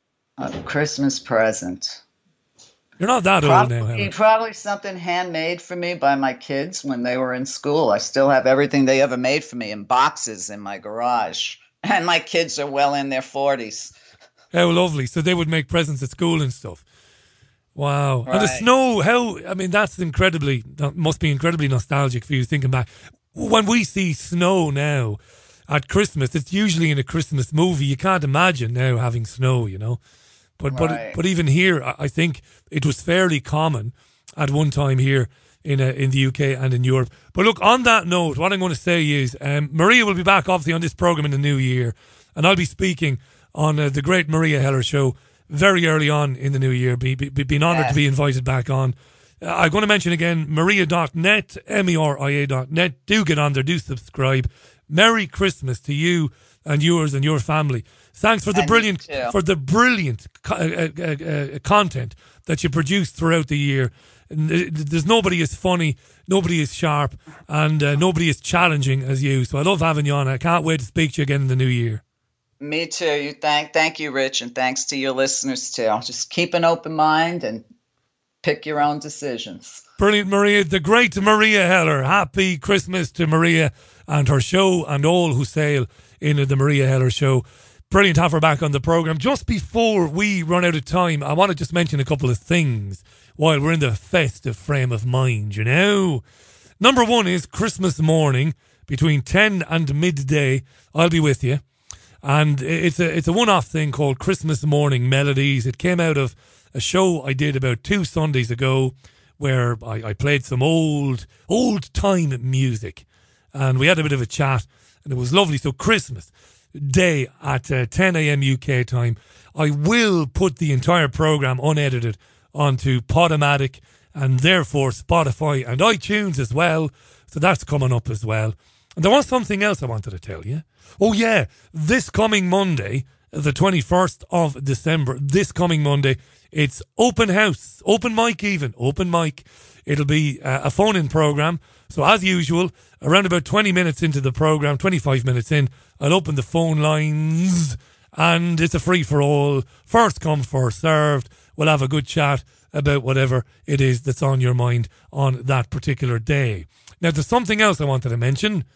A Christmas present. You're not that old now, Probably, Helen. probably something handmade for me by my kids when they were in school. I still have everything they ever made for me in boxes in my garage. And my kids are well in their forties. How lovely. So they would make presents at school and stuff. Wow. And the Right. snow, how, I mean, that's incredibly, that must be incredibly nostalgic for you thinking back. When we see snow now at Christmas, it's usually in a Christmas movie. You can't imagine now having snow, you know. But but Right. but even here, I I think it was fairly common at one time here in uh, in the U K and in Europe. But look, on that note, what I'm going to say is um, Maria will be back obviously on this programme in the new year. and I'll be speaking on uh, the Great Maria Heller Show very early on in the new year. Be, be, being honoured Yes. to be invited back on. Uh, I'm going to mention again, maria dot net, M E R I A dot net. Do get on there, do subscribe. Merry Christmas to you and yours and your family. Thanks for the And brilliant you too. for the brilliant co- uh, uh, uh, content that you produce throughout the year. N- There's nobody as funny, nobody as sharp, and uh, nobody as challenging as you. So I love having you on. I can't wait to speak to you again in the new year. Me too. You thank thank you, Rich, and thanks to your listeners too. Just keep an open mind and pick your own decisions. Brilliant, Maria. The great Maria Heller. Happy Christmas to Maria and her show and all who sail in the Maria Heller Show. Brilliant to have her back on the programme. Just before we run out of time, I want to just mention a couple of things while we're in the festive frame of mind, you know. Number one is Christmas morning between ten and midday. I'll be with you. And it's a it's a one-off thing called Christmas Morning Melodies. It came out of a show I did about two Sundays ago where I, I played some old, old-time music. And we had a bit of a chat, and it was lovely. So Christmas Day at uh, ten a.m. U K time, I will put the entire programme unedited onto Podomatic and therefore Spotify and iTunes as well. So that's coming up as well. And there was something else I wanted to tell you. Oh yeah, this coming Monday, the twenty-first of December, this coming Monday, it's open house, open mic even, open mic. It'll be uh, a phone-in programme. So as usual, around about twenty minutes into the programme, twenty-five minutes in, I'll open the phone lines and it's a free-for-all. First come, first served. We'll have a good chat about whatever it is that's on your mind on that particular day. Now, there's something else I wanted to mention,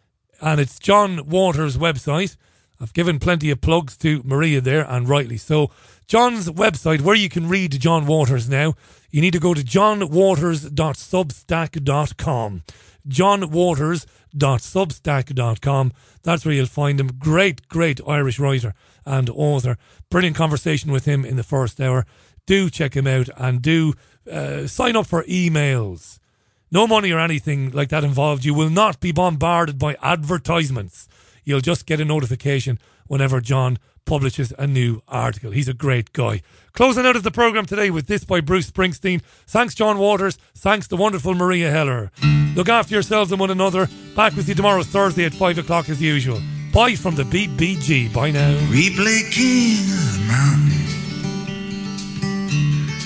and it's John Waters' website. I've given plenty of plugs to Maria there, and rightly so. John's website, where you can read John Waters now, you need to go to john waters dot substack dot com. john waters dot substack dot com. That's where you'll find him. Great, great Irish writer and author. Brilliant conversation with him in the first hour. Do check him out and do uh, sign up for emails. No money or anything like that involved. You will not be bombarded by advertisements. You'll just get a notification whenever John publishes a new article. He's a great guy. Closing out of the programme today with this by Bruce Springsteen. Thanks, John Waters. Thanks, the wonderful Maria Heller. Look after yourselves and one another. Back with you tomorrow, Thursday at five o'clock as usual. Bye from the B B G. Bye now. We play King of the Mountain.